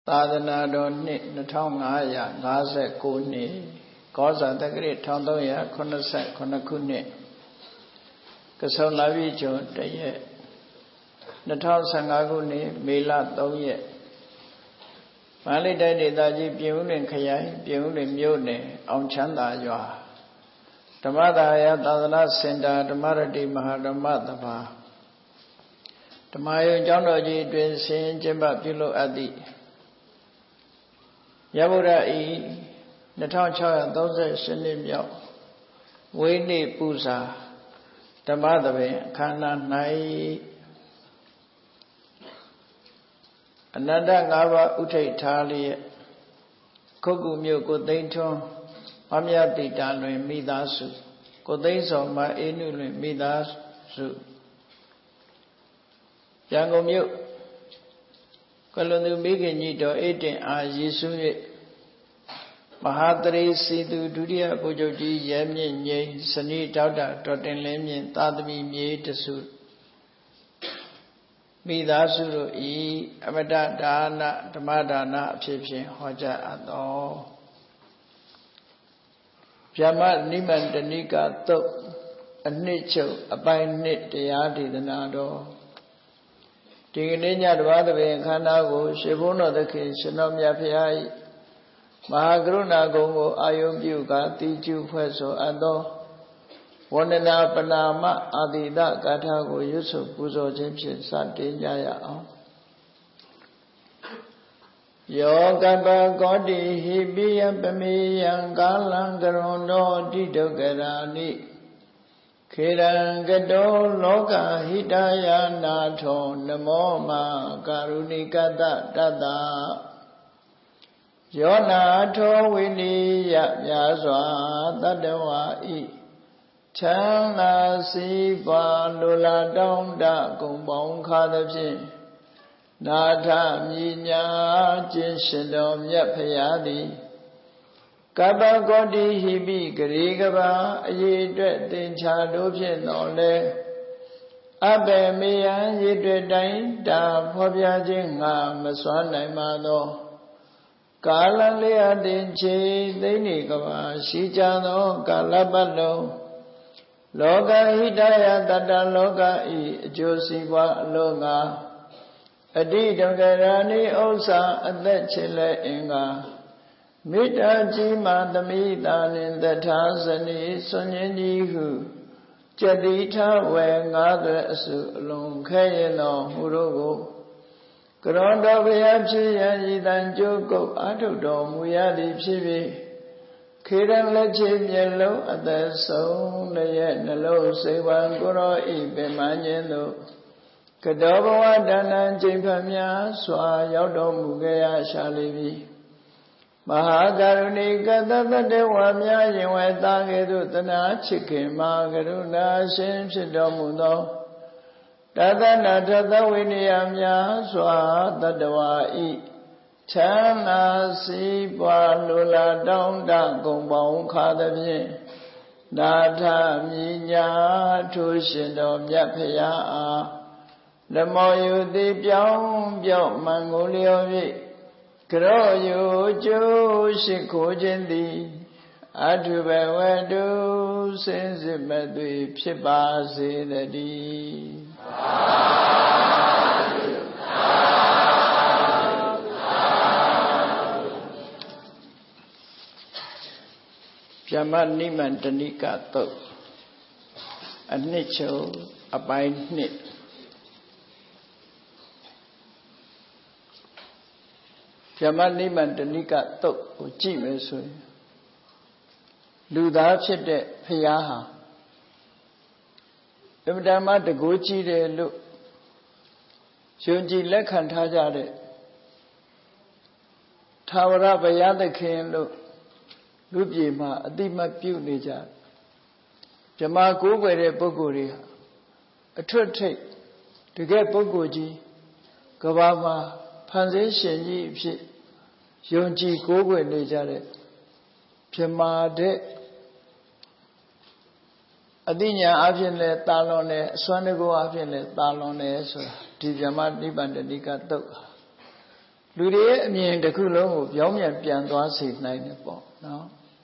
သာသနာတော်နှစ်2559နှစ်ကောဇာတက္ကရာ1389ခုနှစ်ကဆုန်လပြည့်ကျော်တရက်2015ခုနှစ်မေလ3ရက်မန္တလေးတိုင်းဒေသကြီးပြင်ဦးလွင်ခရိုင်ပြင်ဦးလွင်မြို့နယ်အောင်ချမ်းသာရွာဓမ္မဒါယသာသနာစင်တာဓမ္မရတိမဟာဓမ္မသဘာဓမ္မယုံကျောင်းတော်ကြီးတွင်ဆင်ကျင်းပပြုလုပ်အပ်သည့်ရဗုဒ္ဓဤ2638နှစ်မြောက်ဝိနည်းပူဇာဓမ္မသဘင်အခမ်းအနား၌အနန္တ5ပါးဥထိတ်ထားလျက်ခုတ်ကူမြို့ကိုသိန်းထွန်းမမြတိတာလွင်မိသားစုကိုသိန်းစော်မအေးနုလွင်မိသားစုရန်ကုန်မြို့ကလွန်သူမိခင်ကြီးတော်အေးတင်အားရည်စူး၍မဟာတရေစီသူဒုတိယဗိုလ်ချုပ်ကြီးရဲမြင့်ငိမ့်စနီဒေါက်တာဒေါ်တင်လင်းမြင့်သာသမီမြေတစုမိသားစုတို့ဤအမတဒါနဓမ္မဒါနအဖြစ်ဖြင့်ဟောကြားအပ်သောဗျမနိမန္တနိကသုတ်အနှစ်ချုပ်အပိုင်းနှစ်တရားဒေသနာတော်ဒီကနေ့ညတပါးသဘင်ခန္ဓာကိုရှေဘုန်းတော်သခင်ရှင်တော်မြတ်ဖရာ၏မဟာကရုဏာကုံကိုအာယုပြုကာတိကျုဖွဲ့ဆိုအပ်သောဝန္ဒနာပနာမအာတိတဂါထာကိုရွတ်ဆိုပူဇော်ခြင်းဖြင့်စတင်ကြရအောင်ယောကပ္ပကောတိဟိပိယပမေယံကာလံကရွန်တောတိဒုက္ခရာနိခေရံကတောလောကဟိတယနာထောနမောမကာရုဏိကတတတယောနာထောဝိနိယမြာစွာတတဝါဤချမ်းသာစီးပွားလိုလားတောင်းတကုံပေါင်းခါသဖြင့်နာထမြညာကျင့်ရှင်တော်မြတ်ဖရာသည်ကပ္ပကောတိဟိပိဂရေကဘာအရေးအတွက်သင်္ချာတို့ဖြင့်တော်လဲအဘေမေယံရေတွေ့တိုင်းတာဖော်ပြခြင်းငါမစွမ်းနိုင်ပါသောကာလလေးအတင်ချေသိနေကဘာရှိကြသောကာလပတ်လုံးလောကဟိတယတတလောကဤအကျိုးစီးပွားအလို့ငါအတိဒုက္ခရာနိဥစ္စာအသက်ချေလဲအင်္ဂါမေတ္တာကြီးမှသမိတာနှင့်တထာဇနီဆွန်ញင်းကြီးဟုကြတိထဝေငါးသွဲအစုအလုံးခဲရင်တော်မူတို့ကိုကရောတော်ဘုရားဖြစ်ရန်ဤတန်ကြိုးကုတ်အာထုတော်မူရသည်ဖြစ်၍ခေရန်လက်ချေမျက်လုံးအသက်ဆုံးလည်းရဲ့နှလုံးစိတ်ဝံကိုရောဤပင်မခြင်းတို့ကတောဘဝဒါနံချိန်ဖတ်များစွာရောက်တော်မူခဲ့ရရှာလိမ့်မည်မဟာကရုဏိကတတတဝါများရင်ဝဲသားကဲ့သို့တနာချစ်ခင်မဟာကရုဏာရှင်ဖြစ်တော်မူသောတသနာထသဝိနည်းများစွာတတဝါဤချမ်းသာစီးပွားလိုလားတောင်းတကုံပေါင်းခါသဖြင့်နာထမြညာထိုးရှင်တော်မြတ်ဖရာအားဓမ္မောယုတိပြောင်းပြော့မှန်ကိုလျော်၍ကရောယုကျိုးရှိခိုးခြင်းသည်အထုဘဝတုစင်စစ်မသွေဖြစ်ပါစေတည်းဗျမနိမန္တနိကသုတ်အနှစ်ချုပ်အပိုင်းနှစ်ဗျမနိမန္တနိကသုတ်ကိုကြည့်မယ်ဆိုရင်လူသားဖြစ်တဲ့ဖရာဟာအမှန်တမ်းတကိုးကြည့်တယ်လို့ယုံကြည်လက်ခံထားကြတဲ့သာဝရဘုရားသခင်လို့လူပြည်မှာအတိမတ်ပြုနေကြဗြဟ္မာကိုးကွယ်တဲ့ပုဂ္ဂိုလ်တွေဟာအထွတ်ထိပ်တကယ်ပုဂ္ဂိုလ်ကြီးကဘာမှာဖန်ဆင်းရှင်ကြီးအဖြစ်ယုံကြည်ကိုးကွယ်နေကြတဲ့ဗြဟ္မာတဲ့အသိဉာဏ်အဖြစ်လည်းတာလွန်တယ်အစွမ်းတကူအဖြစ်လည်းတာလွန်တယ်ဆိုတာဒီဗြဟ္မနိဗ္ဗာန်တဏိကသုတ်လူတွေရဲ့အမြင်တစ်ခုလုံးကိုပြောင်းပြန်သွားစေနိုင်တယ်ပေါ့နော်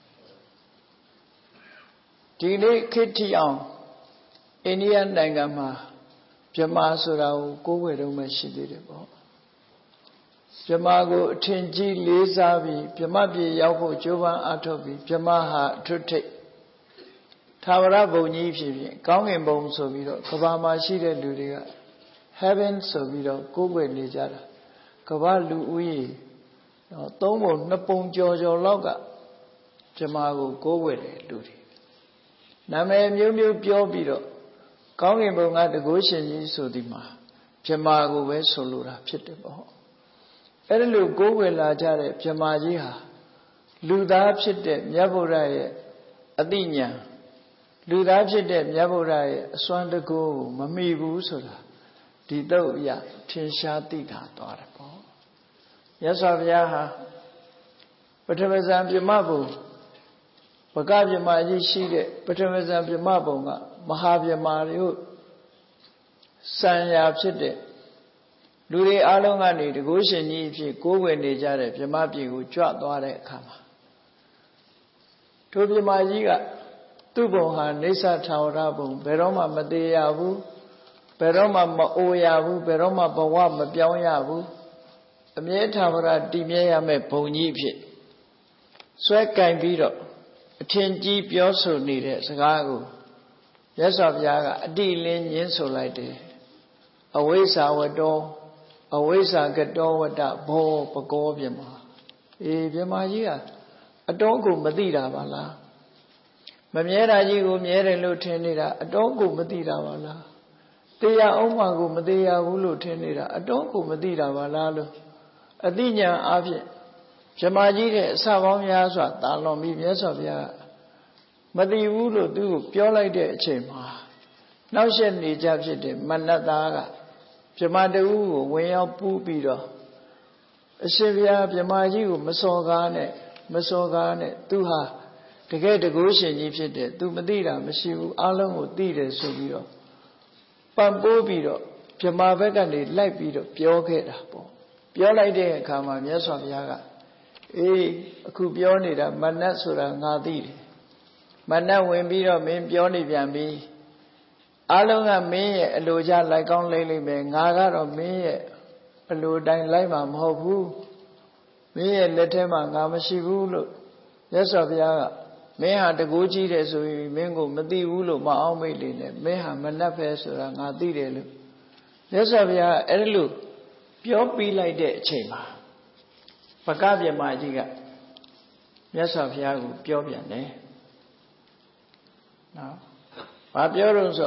ဒီနေ့ခေတ်ထိအောင်အိန္ဒိယနိုင်ငံမှာဗြဟ္မာဆိုတာကိုကိုးကွယ်တော့မှရှိသေးတယ်ပေါ့ဗြဟ္မာကိုအထင်ကြီးလေးစားပြီးဗြဟ္မပြည်ရောက်ဖို့ကြိုးပမ်းအားထုတ်ပြီးဗြဟ္မာဟာအထွတ်ထိပ်သာဝရဘုံကြီးဖြစ်ဖြစ်ကောင်းကင်ဘုံဆိုပြီးတော့ကမ္ဘာမှာရှိတဲ့လူတွေက heaven ဆိုပြီးတော့ကိုးကွယ်နေကြတာကမ္ဘာလူဦးရေသုံးပုံနှစ်ပုံကျော်လောက်ကဗြဟ္မာကိုကိုးကွယ်တယ်လူတွေနာမည်မျိုးပြောပြီးတော့ကောင်းကင်ဘုံကတကုရှင်ကြီးဆိုဒီမှာဗြဟ္မာကိုပဲဆိုလိုတာဖြစ်တယ်ပေါ့အဲ့ဒီလိုကိုးကွယ်လာကြတဲ့ဗြဟ္မာကြီးဟာလူသားဖြစ်တဲ့မြတ်ဗုဒ္ဓရဲ့အသိဉာဏ်လူသားဖြစ်တဲ့မြတ်ဗုဒ္ဓရဲ့အစွမ်းတကူကိုမမီဘူးဆိုတာဒီတော့အရာထင်ရှားသိတာသွားတယ်ပေါ့မြတ်စွာဘုရားဟာပထမဇန်ပြမဘုံဘဂဗြဟ္မာကြီးရှိတဲ့ပထမဇန်ပြမဘုံကမဟာဗြဟ္မာတို့စံရာဖြစ်တဲ့လူတွေအားလုံးကနေတကုရှင်ကြီးအဖြစ်ကိုးကွယ်နေကြတဲ့ဗြဟ္မာပြည်ကိုကြွသွားတဲ့အခါမှာထိုဗြဟ္မာကြီးကသူ့ဘုံဟာနေဆထာဝရဘုံဘယ်တော့မှမသေးရဘူးဘယ်တော့မှမအိုရဘူးဘယ်တော့မှဘဝမပြောင်းရဘူးအမြဲထာဝရတည်မြဲရမယ့်ဘုံကြီးဖြစ်ဆွဲကင်ပြီးတော့အထင်ကြီးပြောဆိုနေတဲ့စကားကိုမြတ်စွာဘုရားကအတိအလင်းညင်းဆိုလိုက်တယ်အဝိဇ္ဇာဝတ္တောအဝိဇ္ဇာကတောဝတ္တဘောပကောဗြဟ္မာဗြဟ္မာကြီးကအတော်ကိုမသိတာပါလားမမြဲတာကြီးကိုမြဲတယ်လို့ထင်နေတာအတော်ကိုမသိတာပါလားတရားအောင်မှကိုမတရားဘူးလို့ထင်နေတာအတော်ကိုမသိတာပါလားလို့အသိဉာဏ်အဖြစ်ဗြဟ္မာကြီးတဲ့အစပေါင်းများစွာတာလွန်ပြီးမြတ်စွာဘုရားမသိဘူးလို့သူ့ကိုပြောလိုက်တဲ့အချိန်မှာနောက်ဆက်နေကြဖြစ်တဲ့မနတ္သားကဗြဟ္မာတူကိုဝင်ရောက်ပူးပြီးတော့အရှင်ဘုရားဗြဟ္မာကြီးကိုမစော်ကားနဲ့သူဟာတကယ်တကုရှင်ကြီးဖြစ်တဲ့သူမသိတာမရှိဘူးအလုံးကိုသိတယ်ဆိုပြီးတော့ပံ့ပိုးပြီးတော့ဗြဟ္မာဘက်ကနေလိုက်ပြီးတော့ပြောခဲ့တာပေါ့ပြောလိုက်တဲ့အခါမှာမြတ်စွာဘုရားကအခုပြောနေတာမနတ်ဆိုတာငါသိတယ်မနတ်ဝင်ပြီးတော့မင်းပြောနေပြန်ပြီအလုံးကမင်းရဲ့အလိုကြလိုက်ကောင်းလိမ့်လိမ့်မယ်ငါကတော့မင်းရဲ့အလိုတိုင်းလိုက်မှာမဟုတ်ဘူးမင်းရဲ့လက်ထဲမှာငါမရှိဘူးလို့မြတ်စွာဘုရားကမင်းဟာတကူကြီးတယ်ဆိုရင်မင်းကိုမသိဘူးလို့မအောင်မိတ်လေနဲ့မင်းဟာမနှက်ပဲဆိုတာငါသိတယ်လို့မြတ်စွာဘုရားအဲ့ဒီလိုပြောပြီးလိုက်တဲ့အချိန်မှာဘဂဗြဟ္မာကြီးကမြတ်စွာဘုရားကိုပြောပြန်တယ်နော်ဘာပြောလို့ဆို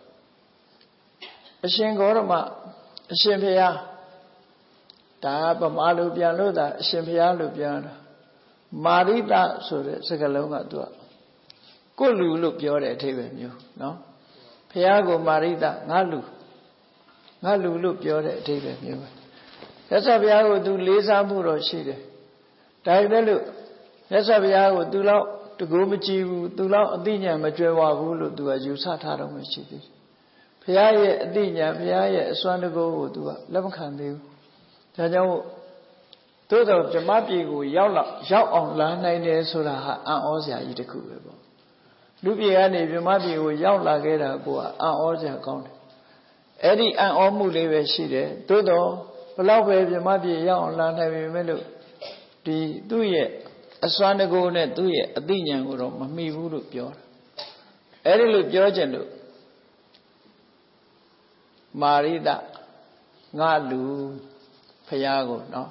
အရှင်ဂေါရမအရှင်ဘုရားဒါဗမာလိုပြန်လို့ဒါအရှင်ဘုရားလို့ပြောတာမာရိတဆိုတဲ့စကားလုံးကသူကကိုလူလို့ပြောတဲ့အဓိပ္ပာယ်မျိုးနော်ဘုရားကိုမာရိတငါလူလို့ပြောတဲ့အဓိပ္ပာယ်မျိုးပဲမြတ်စွာဘုရားကိုသူလေးစားမှုတော့ရှိတယ်ဒါပေမဲ့လို့မြတ်စွာဘုရားကိုသူလောက်တကူမကြည့်ဘူးသူလောက်အသိဉာဏ်မကြွယ်ဝဘူးလို့သူကယူဆထားတော့မှရှိသေးတယ်ဘုရားရဲ့အသိဉာဏ်ဘုရားရဲ့အစွမ်းတကူကိုသူကလက်မခံသေးဘူးဒါကြောင့်သို့တော်ဗြဟ္မပြည်ကိုရောက်အောင်လာနိုင်တယ်ဆိုတာဟာအံ့ဩစရာကြီးတစ်ခုပဲပေါ့လူပြည်ကနေဗြဟ္မပြည်ကိုရောက်လာခဲ့တာကအံ့ဩစရာကောင်းတယ်အဲ့ဒီအံ့ဩမှုလေးပဲရှိတယ်သို့တော်ဘလောက်ပဲဗြဟ္မပြည်ရောက်အောင်လာနိုင်ပေမဲ့လို့ဒီသူ့ရဲ့အစွမ်းတကူနဲ့သူ့ရဲ့အသိဉာဏ်ကိုတော့မမီဘူးလို့ပြောတာအဲ့ဒီလိုပြောခြင်းလို့မာရိတငါလူဖရာကိုနော်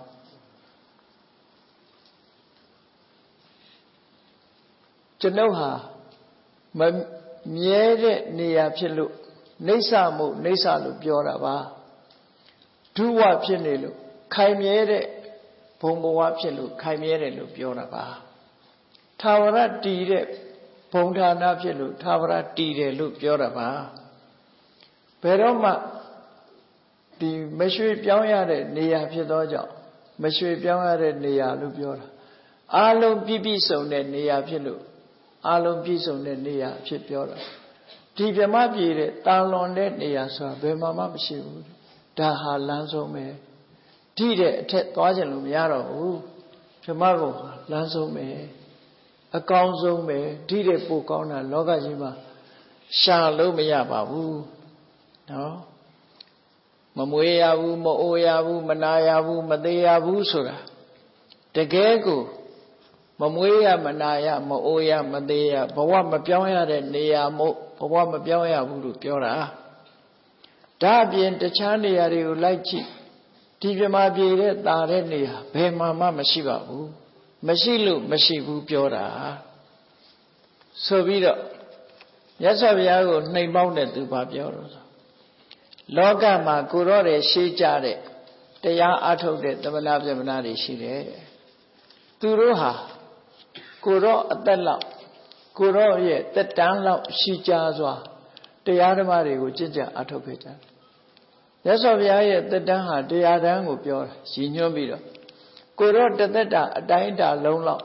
ကျွန်ုပ်ဟာမမြဲတဲ့နေရာဖြစ်လို့နေဆမှုနေဆလို့ပြောတာပါဒုဝဖြစ်နေလို့ခိုင်မြဲတဲ့ဘုံဘဝဖြစ်လို့ခိုင်မြဲတယ်လို့ပြောတာပါထာဝရတည်တဲ့ဘုံဌာနဖြစ်လို့ထာဝရတည်တယ်လို့ပြောတာပါဘယ်တော့မှဒီမရွှေပြောင်းရတဲ့နေရာဖြစ်သောကြောင့်မရွှေပြောင်းရတဲ့နေရာလို့ပြောတာအာလုံးပြည့်စုံတဲ့နေရာဖြစ်လို့အာလုံးပြည့်စုံတဲ့နေရာဖြစ်ပြောတာဒီဗြဟ္မပြည်တဲ့တာလွန်တဲ့နေရာဆိုတာဘယ်မှာမှမရှိဘူးဒါဟာလမ်းဆုံးပဲဒီတဲ့အထက်သွားခြင်းလို့မရတော့ဘူးဓမ္မဘုံလမ်းဆုံးပဲအကောင်းဆုံးပဲဒီတဲ့ပိုကောင်းတာလောကကြီးမှာရှာလို့မရပါဘူးနော်မမွေးရဘူးမအိုးရဘူးမနာရဘူးမသေးရဘူးဆိုတာတကယ်ကိုမမွေးရမနာရမအိုးရမသေးရဘဝမပြောင်းရတဲ့နေရာမို့ဘဝမပြောင်းရဘူးလို့ပြောတာဒါအပြင်တခြားနေရာတွေကိုလိုက်ကြည့်ဒီပြမပြေတဲ့ตาတဲ့နေရာဘယ်မှမရှိပါဘူးမရှိလို့မရှိဘူးပြောတာဆိုပြီးတော့မြတ်စွာဘုရားကိုနှိမ်ပေါက်တဲ့သူဘာပြောတော့ဆိုလောကမှာကိုရောတဲ့ရှေးကြတဲ့တရားအထုတ်တဲ့သမဏဗြဟ္မဏတွေရှိတယ်သူတို့ဟာကိုရောအသက်လောက်ကိုရောရဲ့တက်တန်းလောက်ရှိကြစွာတရားဓမ္မတွေကိုကြင်ကြအထုတ်ခဲ့ကြတယ်မြတ်စွာဘုရားရဲ့တက်တန်းဟာတရားတန်းကိုပြောတာရည်ညွှန်းပြီးတော့ကိုရောတသက်တာအတိုင်းတာလုံးလောက်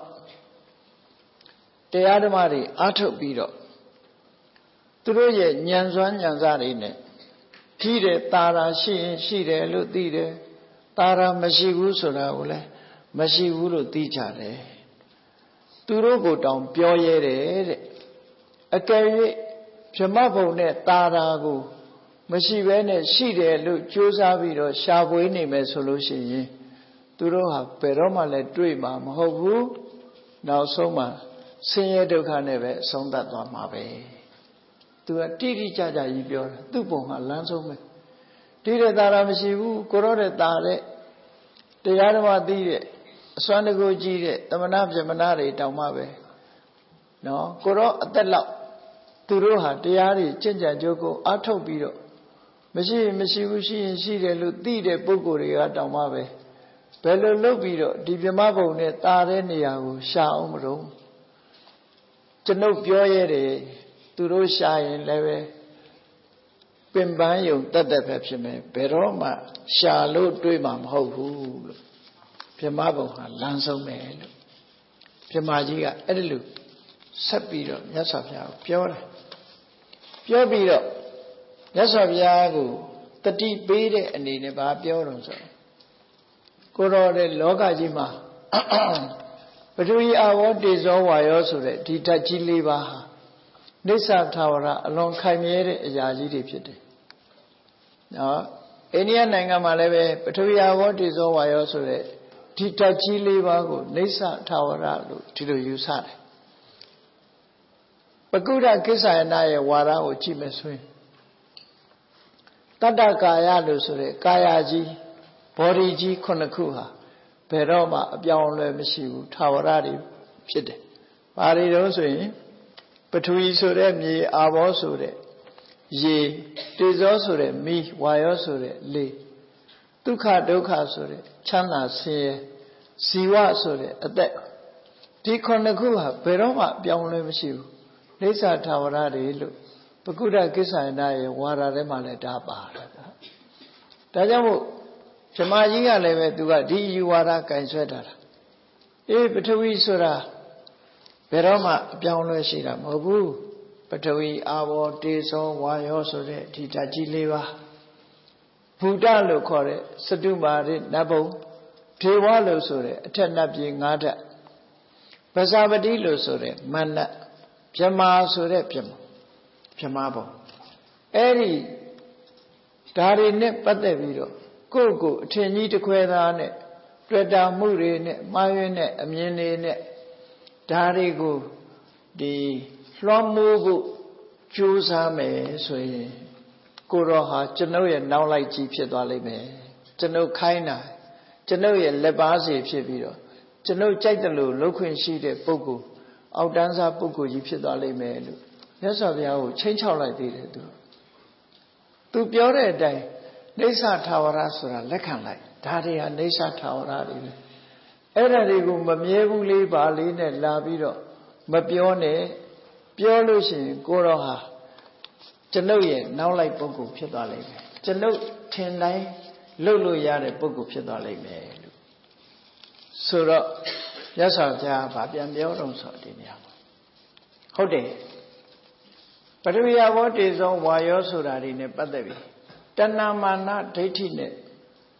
တရားဓမ္မတွေအထုတ်ပြီးတော့သူတို့ရဲ့ဉာဏ်စွမ်းဉာဏ်စားတွေနဲ့ထိတဲ့တာရာရှိရင်ရှိတယ်လို့သိတယ်တာရာမရှိဘူးဆိုတာကိုလည်းမရှိဘူးလို့သိကြတယ်သူတို့ကိုတောင်ပြောရဲတယ်တဲ့အကယ်၍ဗြဟ္မဘုံနဲ့တာရာကိုမရှိဘဲနဲ့ရှိတယ်လို့ကြိုးစားပြီးတော့ရှာဖွေနေမယ်ဆိုလို့ရှိရင်သူတို့ဟာဘယ်တော့မှလည်းတွေ့မှာမဟုတ်ဘူးနောက်ဆုံးမှာဆင်းရဲဒုက္ခနဲ့ပဲအဆုံးသတ်သွားမှာပဲသူကတိတိကျကျကြီးပြောတာသူ့ပုံကလမ်းဆုံးပဲတိတဲ့တာရာမရှိဘူးကိုရောတဲ့တာတဲ့တရားဓမ္မသိတဲ့အစွမ်းတကူကြီးတဲ့သမဏဗြဟ္မဏတွေတောင်မှပဲနော်ကိုရောအသက်လောက်သူတို့ဟာတရားတွေကျင့်ကြံကြိုးကိုအားထုတ်ပြီးတော့မရှိဘူးရှိရင်ရှိတယ်လို့သိတဲ့ပုဂ္ဂိုလ်တွေကတောင်မှပဲဘယ်လိုလုပ်ပြီးတော့ဒီဗြဟ္မဘုံနဲ့တာတဲ့နေရာကိုရှာအောင်မလို့ကျွန်ုပ်ပြောရတယ်သူတို့ရှာရင်လည်းပဲပင်ပန်းယုံတက်တက်ပဲဖြစ်မယ်ဘယ်တော့မှရှာလို့တွေးမှာမဟုတ်ဘူးလို့ဗြဟ္မဘုံဟာလမ်းဆုံးပဲလို့ဗြဟ္မာကြီးကအဲ့ဒီလိုဆက်ပြီးတော့မြတ်စွာဘုရားကိုပြောတယ်ပြောပြီးတော့မြတ်စွာဘုရားကိုတတိပေးတဲ့အနေနဲ့ဗာပြောတော့ဆိုကိုတော်တဲ့လောကကြီးမှာပထဝီအာဘောတေဇောဝါယောဆိုတဲ့ဒီဓာတ်ကြီး၄ပါးဟာနိစ္စထာဝရအလွန်ခိုင်မြဲတဲ့အရာကြီးတွေဖြစ်တယ်နော်အိန္ဒိယနိုင်ငံမှာလည်းပဲပထဝီအာဘောတေဇောဝါယောဆိုတဲ့ဒီဓာတ်ကြီး၄ပါးကိုနိစ္စထာဝရလို့ဒီလိုယူဆတယ်ပကုဒ္ဒကိစ္ဆယနာရဲ့ဝါဒကိုကြည့်မယ်ဆိုရင်တတ္တကာယလို့ဆိုတဲ့ကာယကြီးဘောဓိကြီးခုနှစ်ခုဟာဘယ်တော့မှအပြောင်းအလဲမရှိဘူးထာဝရတွေဖြစ်တယ်။ဘာတွေတော့ဆိုရင်ပထဝီဆိုတဲ့မြေအာဘောဆိုတဲ့ရေတေဇောဆိုတဲ့မီးဝါယောဆိုတဲ့လေဒုက္ခဒုက္ခဆိုတဲ့ချမ်းသာဆင်းရဲဇီဝဆိုတဲ့အသက်ဒီခုနှစ်ခုဟာဘယ်တော့မှအပြောင်းအလဲမရှိဘူး။နိစ္စထာဝရတွေလို့ပကုဒ္ဒကိစ္ဆယနာရဲ့ဝါဒထဲမှာလည်းဒါပါတယ်။ဒါကြောင့်မို့ဗြဟ္မာကြီးကလည်းပဲသူကဒီယူဝါဒကင်ဆွဲထားတာပထဝီဆိုတာဘယ်တော့မှအပြောင်းအလဲရှိတာမဟုတ်ဘူးပထဝီအာဘောတေဇောဝါယောဆိုတဲ့ဒီဓာတ်ကြီး၄ပါးဘူတလို့ခေါ်တဲ့စတုမာရိနတ်ဘုံထေဝလို့ဆိုတဲ့အထက်နတ်ပြည်၅ဓာတ်ပဇာပတိလို့ဆိုတဲ့မန္နဗြဟ္မာဆိုတဲ့ဗြဟ္မာဘုံအဲ့ဒီဓာရီနဲ့ပတ်သက်ပြီးတော့ကိုယ့်ကိုအထင်ကြီးတစ်ခွဲသားနဲ့တွေ့တာမှုတွေနဲ့မှားယွင်းတဲ့အမြင်တွေနဲ့ဓာတွေကိုဒီလွှမ်းမိုးဖို့ကြိုးစားမယ်ဆိုရင်ကိုရောဟာကျွန်ုပ်ရဲ့နောက်လိုက်ကြီးဖြစ်သွားလိမ့်မယ်ကျွန်ုပ်ခိုင်းတာကျွန်ုပ်ရဲ့လက်ပါစီဖြစ်ပြီးတော့ကျွန်ုပ်ကြိုက်တယ်လို့လှုပ်ခွင့်ရှိတဲ့ပုဂ္ဂိုလ်အောက်တန်းစားပုဂ္ဂိုလ်ကြီးဖြစ်သွားလိမ့်မယ်လို့မြတ်စွာဘုရားကိုချိန်ချောက်လိုက်သေးတယ်သူပြောတဲ့အတိုင်းနိစ္စထာဝရဆိုတာလက်ခံလိုက်ဒါတွေဟာနိစ္စထာဝရတွေပဲအဲ့ဒါတွေကိုမမြဲဘူးလေးပါလေးနဲ့လာပြီးတော့မပြောနဲ့ပြောလို့ရှိရင်ကိုရောဟာကျွန်ုပ်ရဲ့နောက်လိုက်ပုဂ္ဂိုလ်ဖြစ်သွားလိမ့်မယ်ကျွန်ုပ်ထင်တိုင်းလုပ်လို့ရတဲ့ပုဂ္ဂိုလ်ဖြစ်သွားလိမ့်မယ်လို့ဆိုတော့မြတ်စွာဘုရားဗာပြန်ပြောတော့ဆိုဒီနေရာမှာဟုတ်တယ်ပထဝီအာဘောတေဇောဝါယောဆိုတာတွေနဲ့ပတ်သက်ပြီးတဏ္ဍမာနဒိဋ္ဌိနဲ့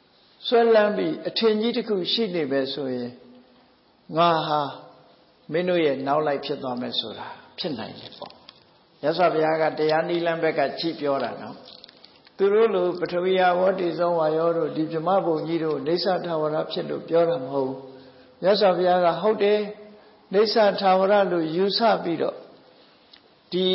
ဆွဲလန်းပြီးအထင်ကြီးတစ်ခုရှိနေပဲဆိုရင်ငါဟာမင်းတို့ရဲ့နောက်လိုက်ဖြစ်သွားမယ်ဆိုတာဖြစ်နိုင်တယ်ပေါ့မြတ်စွာဘုရားကတရားနိလန်းဘက်ကကြည့်ပြောတာနော်သူတို့လိုပထဝီယဝတ္တိသောဝါယောတို့ဒီဗြဟ္မဘုံကြီးတို့နေဆထာဝရဖြစ်လို့ပြောတာမဟုတ်ဘူးမြတ်စွာဘုရားကဟုတ်တယ်နေဆထာဝရလို့ယူဆပြီးတော့ဒီ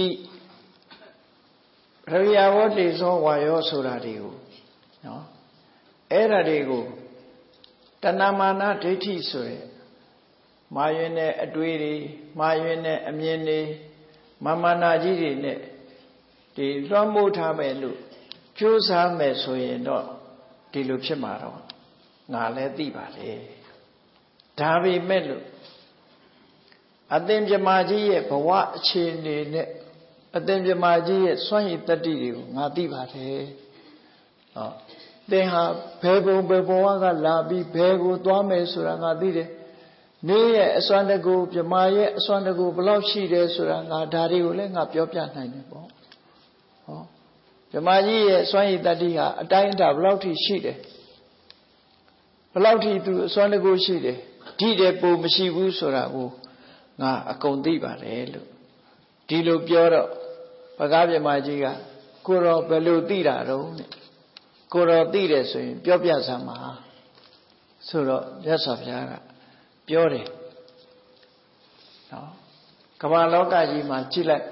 ပထဝီယဝတ္တိသောဝါယောဆိုတာတွေကိုနော်အဲ့ဒါတွေကိုတဏမာနဒိဋ္ဌိဆိုရယ်မာယွင်းတဲ့အတွေးတွေမာယွင်းတဲ့အမြင်တွေမာနာကြီးတွေနဲ့ဒီလွှမ်းမိုးထားမယ်လို့ကြိုးစားမယ်ဆိုရင်တော့ဒီလိုဖြစ်မှာတော့ငါလည်းသိပါလေဒါပေမဲ့လို့အသင်္ကြမကြီးရဲ့ဘဝအခြေအနေနဲ့အသင်္ကြမကြီးရဲ့စွန့်ရည်တတ္တိတွေကိုငါသိပါတယ်ဟောသင်ဟာဘယ်ဘုံဘယ်ဘဝကလာပြီးဘယ်ကိုသွားမယ်ဆိုတာငါသိတယ်နေရဲ့အစွမ်းတကူပြမရဲ့အစွမ်းတကူဘယ်လောက်ရှိတယ်ဆိုတာငါဒါတွေကိုလည်းငါပြောပြနိုင်တယ်ပေါ့ဟောပြမကြီးရဲ့စွမ်းရည်တတ္တိဟာအတိုင်းအတာဘယ်လောက်ထိရှိတယ်ဘယ်လောက်ထိသူအစွမ်းတကူရှိတယ်ဒီတဲ့ပုံမရှိဘူးဆိုတာကိုငါအကုန်သိပါတယ်လို့ဒီလိုပြောတော့ပကားပြမကြီးကကိုတော်ဘယ်လိုသိတာတော့နဲ့ကိုတော်သိတယ်ဆိုရင်ပြောပြစမ်းပါဆိုတော့မြတ်စွာဘုရားကပြောတယ်နော်ကမ္ဘာလောကကြီးမှာကြည့်လိုက်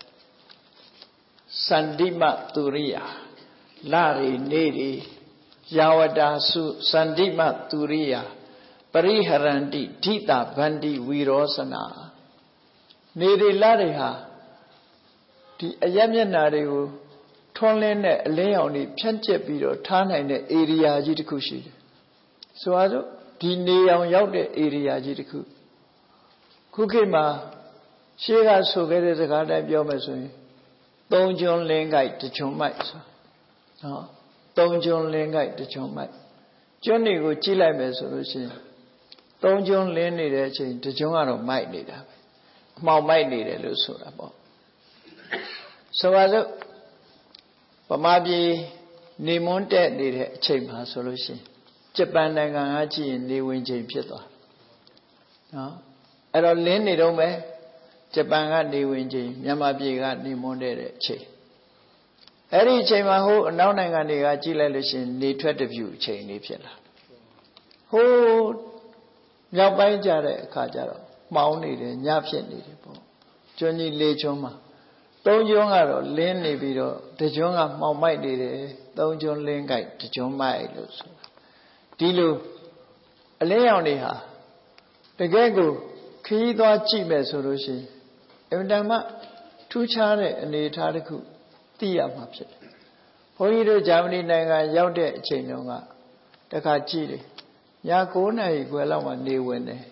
စန္တိမသူရိယာလရီနေရီယာဝတာစုစန္တိမသူရိယာပရိဟရန္တိဓိတာဗန္တိဝီရောစနာနေရီလတွေဟာဒီအယမျက်နာတွေကိုထွန်းလင်းတဲ့အလင်းရောင်တွေဖြန့်ကျက်ပြီးတော့ထားနိုင်တဲ့ဧရိယာကြီးတစ်ခုရှိတယ်ဆိုပါစို့ဒီနေအောင်ရောက်တဲ့ဧရိယာကြီးတစ်ခုခုခေတ်မှာရှေးကဆိုခဲ့တဲ့စကားတိုင်းပြောမယ်ဆိုရင်သုံးကျွန်းလင်းကိုက်တကျွန်းမိုက်ဆိုနော်သုံးကျွန်းလင်းကိုက်တကျွန်းမိုက်ကျွန်းတွေကိုကြည့်လိုက်မယ်ဆိုလို့ရှိရင်သုံးကျွန်းလင်းနေတဲ့အချိန်တကျွန်းကတော့မိုက်နေတာပဲအမှောင်မိုက်နေတယ်လို့ဆိုတာပေါ့ဆိုပါစို့ဗမာပြည်နေမွန်းတက်နေတဲ့အချိန်မှာဆိုလို့ရှိရင်ဂျပန်နိုင်ငံကကြည့်ရင်နေဝင်ချိန်ဖြစ်သွားနော်အဲ့တော့လင်းနေတော့မယ်ဂျပန်ကနေဝင်ချိန်မြန်မာပြည်ကနေမွန်းတဲ့အချိန်အဲ့ဒီအချိန်မှာဟိုအနောက်နိုင်ငံတွေကကြည့်လိုက်လို့ရှိရင်နေထွက်တပြူအချိန်လေးဖြစ်လာဟိုမြောက်ပိုင်းကြတဲ့အခါကျတော့မှောင်နေတယ်ညဖြစ်နေတယ်ပေါ့ကျွန်းကြီးလေးကျွန်းမှာသုံးကျွန်းကတော့လင်းနေပြီးတော့တကျွန်းကမှောင်မိုက်နေတယ်သုံးကျွန်းလင်းကြိုက်တကျွန်းမိုက်လို့ဆိုတာဒီလိုအလင်းရောင်တွေဟာတကယ်ကိုခရီးသွားကြည့်မယ်ဆိုလို့ရှိရင်အင်တန်မှထူးခြားတဲ့အနေအထားတစ်ခုသိရမှာဖြစ်တယ်ဘုန်းကြီးတို့ဂျာမနီနိုင်ငံရောက်တဲ့အချိန်တုန်းကတခါကြည့်တယ်ည9နာရီခွဲလောက်မှနေဝင်တယ်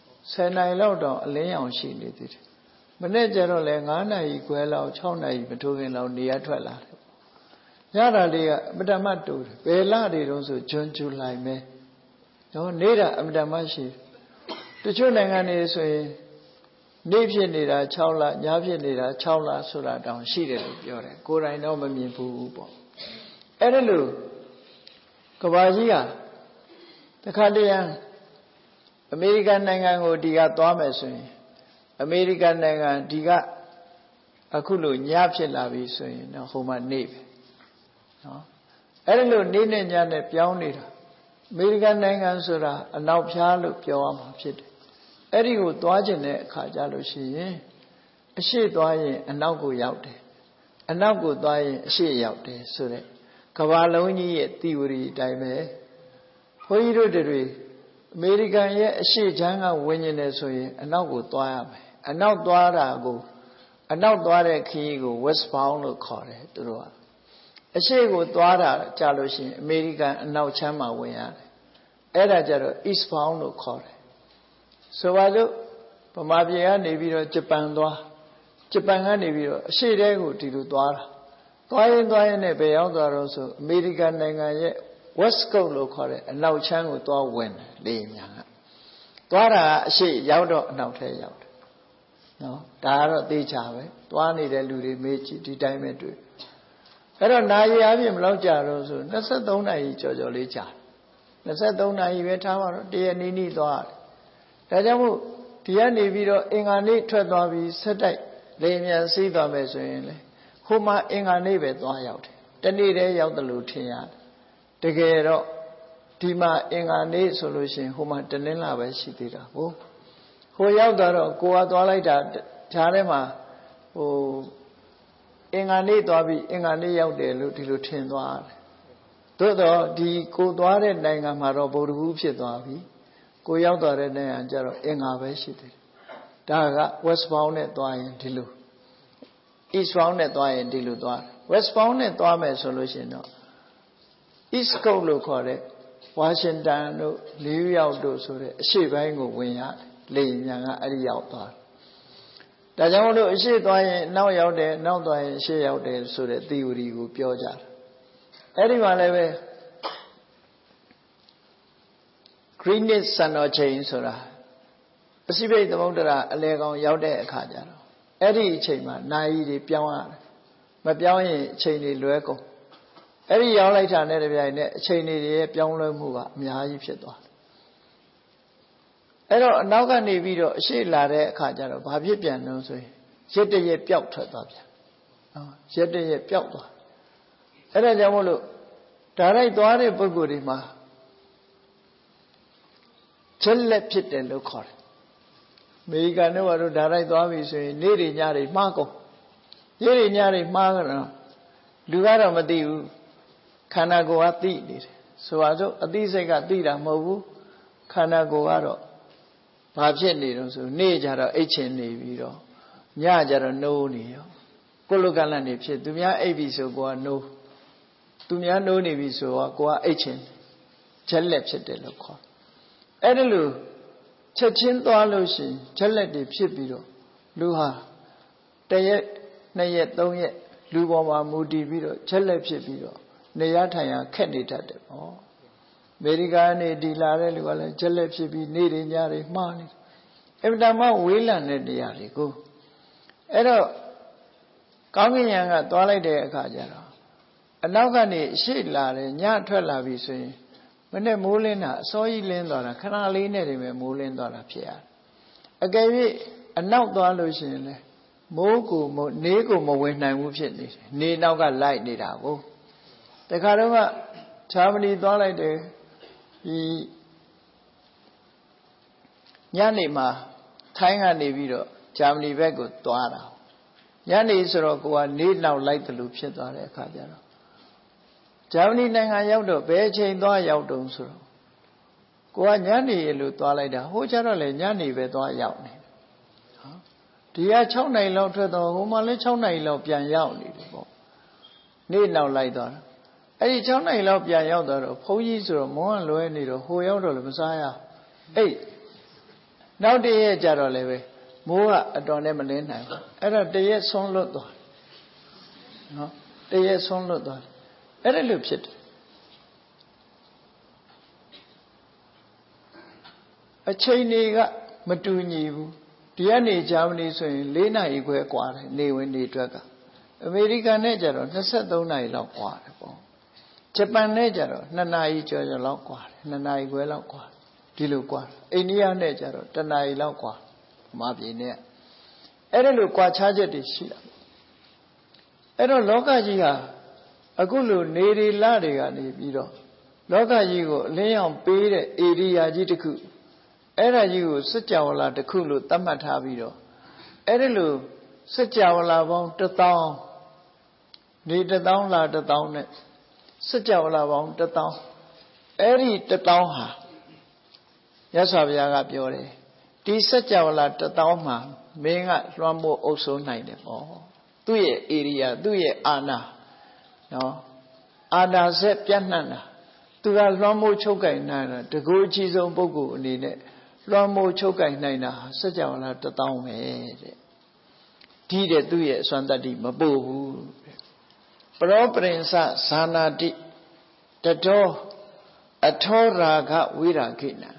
10နာရီလောက်တော့အလင်းရောင်ရှိနေသေးတယ်မနေ့ကျတော့လဲ9နာရီခွဲလောက်6နာရီမထိုးခင်လောက်နေရထွက်လာတယ်ညတာလေးကအမတမတူတယ်ဘယ်လတွေတုန်းဆိုဂျွန်ဇူလိုင်ပဲနော်နေတာအမတမရှိတချို့နိုင်ငံတွေဆိုရင်နေ့ဖြစ်နေတာ6လညဖြစ်နေတာ6လဆိုတာတောင်ရှိတယ်လို့ပြောတယ်ကိုယ်တိုင်တော့မမြင်ဘူးပေါ့အဲ့ဒါလို့ကဘာကြီးကတခါတည်းအမေရိကန်နိုင်ငံကိုဒီကသွားမယ်ဆိုရင်အမေရိကန်နိုင်ငံဒီကအခုလို့ညဖြစ်လာပြီဆိုရင်တော့ဟိုမှာနေပဲနော်အဲ့ဒါလို့နေနဲ့ညနဲ့ပြောင်းနေတာအမေရိကန်နိုင်ငံဆိုတာအနောက်ဖြားလို့ပြောရမှာဖြစ်တယ်အဲ့ဒီကိုသွားခြင်းတဲ့အခါကြလို့ရှိရင်အရှိသွားရင်အနောက်ကိုရောက်တယ်အနောက်ကိုသွားရင်အရှိရောက်တယ်ဆိုတဲ့ကမ္ဘာလုံးကြီးရဲ့သီအိုရီအတိုင်းပဲဘုန်းကြီးတို့တွေအမေရိကန်ရဲ့အရှိချမ်းကဝင်နေတယ်ဆိုရင်အနောက်ကိုသွားရမယ်အနောက်သွားတာကိုအနောက်သွားတဲ့ခရီးကို westbound လို့ခေါ်တယ်သူတို့ကအရှိကိုသွားတာကြာလို့ရှိရင်အမေရိကန်အနောက်ချမ်းမှာဝင်ရတယ်အဲ့ဒါကြတော့ eastbound လို့ခေါ်တယ်ဆိုပါစို့ဗမာပြည်ကနေပြီးတော့ဂျပန်သွားဂျပန်ကနေပြီးတော့အရှိတဲကိုဒီလိုသွားတာသွားရင်နဲ့ဘယ်ရောက်သွားတော့ဆိုအမေရိကန်နိုင်ငံရဲ့ west coast လို့ခေါ်တဲ့အနောက်ချမ်းကိုသွားဝင်တယ်လေညာကသွားတာအရှိရောက်တော့အနောက်ထဲရောက်တယ်နော်ဒါကတော့သေချာပဲသွားနေတဲ့လူတွေမေးကြည့်ဒီတိုင်းပဲတွေ့အဲ့တော့နာရီအပြင်မလောက်ကြတော့ဆို23နာရီကြော်လေးကြာ 23နာရီပဲထားပါတော့တရက်နီးနီးသွားတယ်ဒါကြောင့်မို့ဒီကနေပြီးတော့အင်္ဂါနေ့ထွက်သွားပြီးဆက်တိုက်လေမြန်စီးသွားမယ်ဆိုရင်လေဟိုမှာအင်္ဂါနေ့ပဲသွားရောက်တယ်တနေ့တည်းရောက်တယ်လို့ထင်ရတယ်တကယ်တော့ဒီမှာအင်္ဂါနေ့ဆိုလို့ရှိရင်ဟိုမှာတနင်္လာပဲရှိသေးတာဟိုရောက်တော့ကိုကသွားလိုက်တာဓာတ်ထဲမှာအင်္ဂါနေ့သွားပြီးအင်္ဂါနေ့ရောက်တယ်လို့ဒီလိုထင်သွားတယ်သို့တော့ဒီကိုသွားတဲ့နိုင်ငံမှာတော့ဗုဒ္ဓဟူးဖြစ်သွားပြီကိုရောက်သွားတဲ့နိုင်ငံကျတော့အင်္ဂါပဲရှိသေးတယ်ဒါက westbound နဲ့သွားရင်ဒီလို eastbound နဲ့သွားရင်ဒီလိုသွားတယ် westbound နဲ့သွားမယ်ဆိုလို့ရှိရင်တော့ east coast လို့ခေါ်တဲ့ဝါရှင်တန်တို့နယူးယောက်တို့ဆိုတဲ့အရှေ့ပိုင်းကိုဝင်ရတယ်လေယာဉ်ကအဲ့ဒီရောက်သွားတယ်ဒါကြောင့်မလို့အရှေ့သွားရင်နောက်ရောက်တယ်နောက်သွားရင်အရှေ့ရောက်တယ်ဆိုတဲ့ theory ကိုပြောကြတယ်အဲ့ဒီမှာလည်းပဲ Greenwich စံတော်ချိန်ဆိုတာပစိဖိတ်သမုဒ္ဒရာအလယ်ကောင်ရောက်တဲ့အခါကျတော့အဲ့ဒီအချိန်မှာနာရီတွေပြောင်းရတယ်မပြောင်းရင်အချိန်တွေလွဲကုန်အဲ့ဒီရောက်လိုက်တာနဲ့တပြိုင်နက်အချိန်တွေရဲ့ပြောင်းလဲမှုကအများကြီးဖြစ်သွားတယ်အဲ့တော့အနောက်ကနေပြီးတော့အရှိလာတဲ့အခါကျတော့ဘာဖြစ်ပြန်လို့ဆိုရင်ရက်တရက်ပျောက်ထွက်သွားပြန်ရက်တရက်ပျောက်သွားအဲ့ဒါကြောင့်မို့လို့ဒါရိုက်သွားတဲ့ပုဂ္ဂိုလ်တွေမှာချက်လက်ဖြစ်တယ်လို့ခေါ်တယ်အမေရိကန်တို့ကတော့ဒါရိုက်သွားပြီဆိုရင်နေ့တွေညတွေမှားကုန်နေ့တွေညတွေမှားကြတော့လူကတော့မသိဘူးခန္ဓာကိုယ်ကသိနေတယ်ဆိုပါစို့အသိစိတ်ကသိတာမဟုတ်ဘူးခန္ဓာကိုယ်ကတော့ဘာဖြစ်နေတော့ဆိုနေ့ကြတော့အိတ်ချင်နေပြီးတော့ညကြတော့နိုးနေရောကိုလိုကလန့်နေဖြစ်သူများအိတ်ပြီဆိုကိုကနိုးသူများနိုးနေပြီဆိုတော့ကိုကအိတ်ချင်ချက်လက်ဖြစ်တယ်လို့ခေါ်အဲ့ဒါလို့ချက်ချင်းသွားလို့ရှိရင်ချက်လက်တွေဖြစ်ပြီးတော့လူဟာတရက်နှစ်ရက်သုံးရက်လူပေါ်မှာမူတည်ပြီးတော့ချက်လက်ဖြစ်ပြီးတော့နေရထိုင်ရခက်နေတတ်တယ်ပေါ့အမေရိကန်နေဒီလာတဲ့လူကလည်းချက်လက်ဖြစ်ပြီးနေတွေညတွေမှားနေအင်တာမဝေးလံတဲ့တရားတွေကိုအဲ့တော့ကောင်းကင်ယံကသွားလိုက်တဲ့အခါကျတော့အနောက်ကနေရှေ့လာတယ်ညထွက်လာပြီဆိုရင်မနဲ့မိုးလင်းတာအစောကြီးလင်းသွားတာခဏလေးနဲ့တည်းပဲမိုးလင်းသွားတာဖြစ်ရတယ်အကယ်၍အနောက်သွားလို့ရှိရင်လေမိုးကိုနေကိုမဝင်နိုင်ဘူးဖြစ်နေတယ်နေနောက်ကလိုက်နေတာကိုတခါတော့ကဂျာမနီသွားလိုက်တယ်ဒီညနေမှာထိုင်းကနေပြီးတော့ဂျာမနီဘက်ကိုသွားတာညနေဆိုတော့ကိုကနေနောက်လိုက်တယ်လို့ဖြစ်သွားတဲ့အခါကျတော့ဂျာမနီနိုင်ငံရောက်တော့ဘယ်အချိန်သွားရောက်တုံးဆိုတော့ကိုကညနေလို့သွားလိုက်တာဟိုကျတော့လေညနေပဲသွားရောက်နေဒီက6နိုင်လောက်ထွက်တော့ဟိုမှာလည်း6နိုင်လောက်ပြန်ရောက်နေတယ်ပေါ့နေ့နောက်လိုက်သွားတာအဲ့ဒီ6နိုင်လောက်ပြန်ရောက်တော့ဘုန်းကြီးဆိုတော့မောဟလွဲနေတော့ဟိုရောက်တော့လည်းမစားရအဲ့နောက်တရက်ကြတော့လည်းပဲမိုးကအတော်နဲ့မလင်းနိုင်ဘူးအဲ့တော့တရက်ဆွန်းလွတ်သွားနော်တရက်ဆွန်းလွတ်သွားအဲ့ဒါလို့ဖြစ်တယ်အချိန်တွေကမတူညီဘူးဒီကနေဂျာမနီဆိုရင်4နာရီခွဲกว่าတယ်နေဝင်နေအတွက်ကအမေရိကန်နဲ့ကျတော့23နာရီလောက်กว่าတယ်ပေါ့ဂျပန်နဲ့ကျတော့2နာရီကျော်ကျော်လောက်กว่าတယ်2နာရီခွဲလောက်กว่าဒီလိုกว่าအိန္ဒိယနဲ့ကျတော့1နာရီလောက်กว่าမာပြည်နဲ့အဲ့ဒါလိုกว่าခြားချက်တွေရှိတာအဲ့တော့လောကကြီးဟာအခုလိုနေရီလတွေကနေပြီးတော့လောကကြီးကိုအလင်းရောင်ပေးတဲ့ဧရိယာကြီးတစ်ခုအဲ့ဒါကြီးကိုစัจ java လာတစ်ခုလို့သတ်မှတ်ထားပြီးတော့အဲ့ဒါလိုစัจ java လာပေါင်း1000နေ1000လာ1000နဲ့စัจ java လာပေါင်း1000အဲ့ဒီ1000ဟာရသော်ဘုရားကပြောတယ်ဒီစัจ java လာ1000မှာမင်းကလွှမ်းမိုးအုပ်စိုးနိုင်တယ်ပေါ့သူ့ရဲ့ဧရိယာသူ့ရဲ့အာဏာနော်အာဏာဆက်ပြန့်နှံ့တာသူကလွှမ်းမိုးချုပ်ကင်နိုင်တာတကူအကြီးဆုံးပုဂ္ဂိုလ်အနေနဲ့လွှမ်းမိုးချုပ်ကင်နိုင်တာစัจ java လာ1000ပဲတဲ့ဒီတဲ့သူ့ရဲ့အစွမ်းတတ္တိမပို့ဘူးတဲ့ပရောပရိဉ္စဇာနာတိတတောအထောရာဂဝိရာခိဏ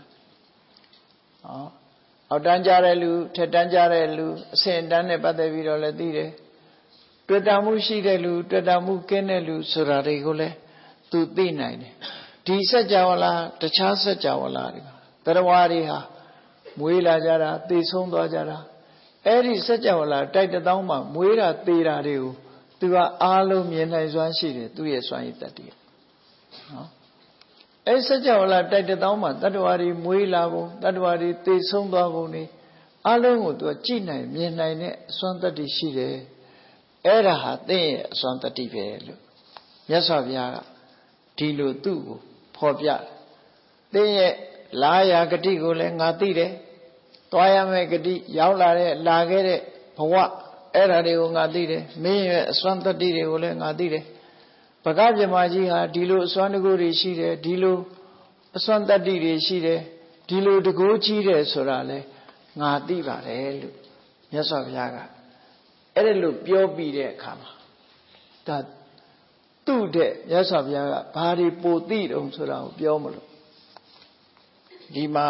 အောက်တန်းကြတဲ့လူထက်တန်းကြတဲ့လူအစဉ်တန်းနဲ့ပတ်သက်ပြီးတော့လည်းသိတယ်တွေ့တာမှုရှိတဲ့လူတွေ့တာမှုကင်းတဲ့လူဆိုတာတွေကိုလည်းသူသိနိုင်တယ်ဒီစัจ java လားတခြားစัจ java လားတရဝါတွေဟာမွေးလာကြတာသေဆုံးသွားကြတာအဲ့ဒီစัจ java လားတိုက်တသောမှာမွေးတာသေတာတွေကိုသူကအားလုံးမြင်နိုင်စွမ်းရှိတယ်သူရဲ့စွမ်းရည်တတ္တိနော်အဲ့စัจ java လားတိုက်တသောမှာတတ္တဝါတွေမွေးလာပုံတတ္တဝါတွေသေဆုံးသွားပုံတွေအားလုံးကိုသူကကြည့်နိုင်မြင်နိုင်တဲ့အစွမ်းတတ္တိရှိတယ်အဲ့ဒါဟာသင်ရဲ့အစွမ်းတတ္တိပဲလို့မြတ်စွာဘုရားကဒီလိုသူ့ကိုဖော်ပြသင်ရဲ့လာရာဂတိကိုလည်းငါသိတယ်သွားရမယ့်ဂတိရောက်လာတဲ့လာခဲ့တဲ့ဘဝအဲ့ဒါတွေကိုငါသိတယ်မင်းရဲ့အစွမ်းတတ္တိတွေကိုလည်းငါသိတယ်ဘဂဗြဟ္မာကြီးဟာဒီလိုအစွမ်းတကူတွေရှိတယ်ဒီလိုအစွမ်းတတ္တိတွေရှိတယ်ဒီလိုတကူကြီးတယ်ဆိုတာလဲငါသိပါတယ်လို့မြတ်စွာဘုရားကအဲ့ဒါလို့ပြောပြီးတဲ့အခါမှာဒါသူ့တဲ့မြတ်စွာဘုရားကဘာတွေပိုသိတုံဆိုတာကိုပြောမလို့ဒီမှာ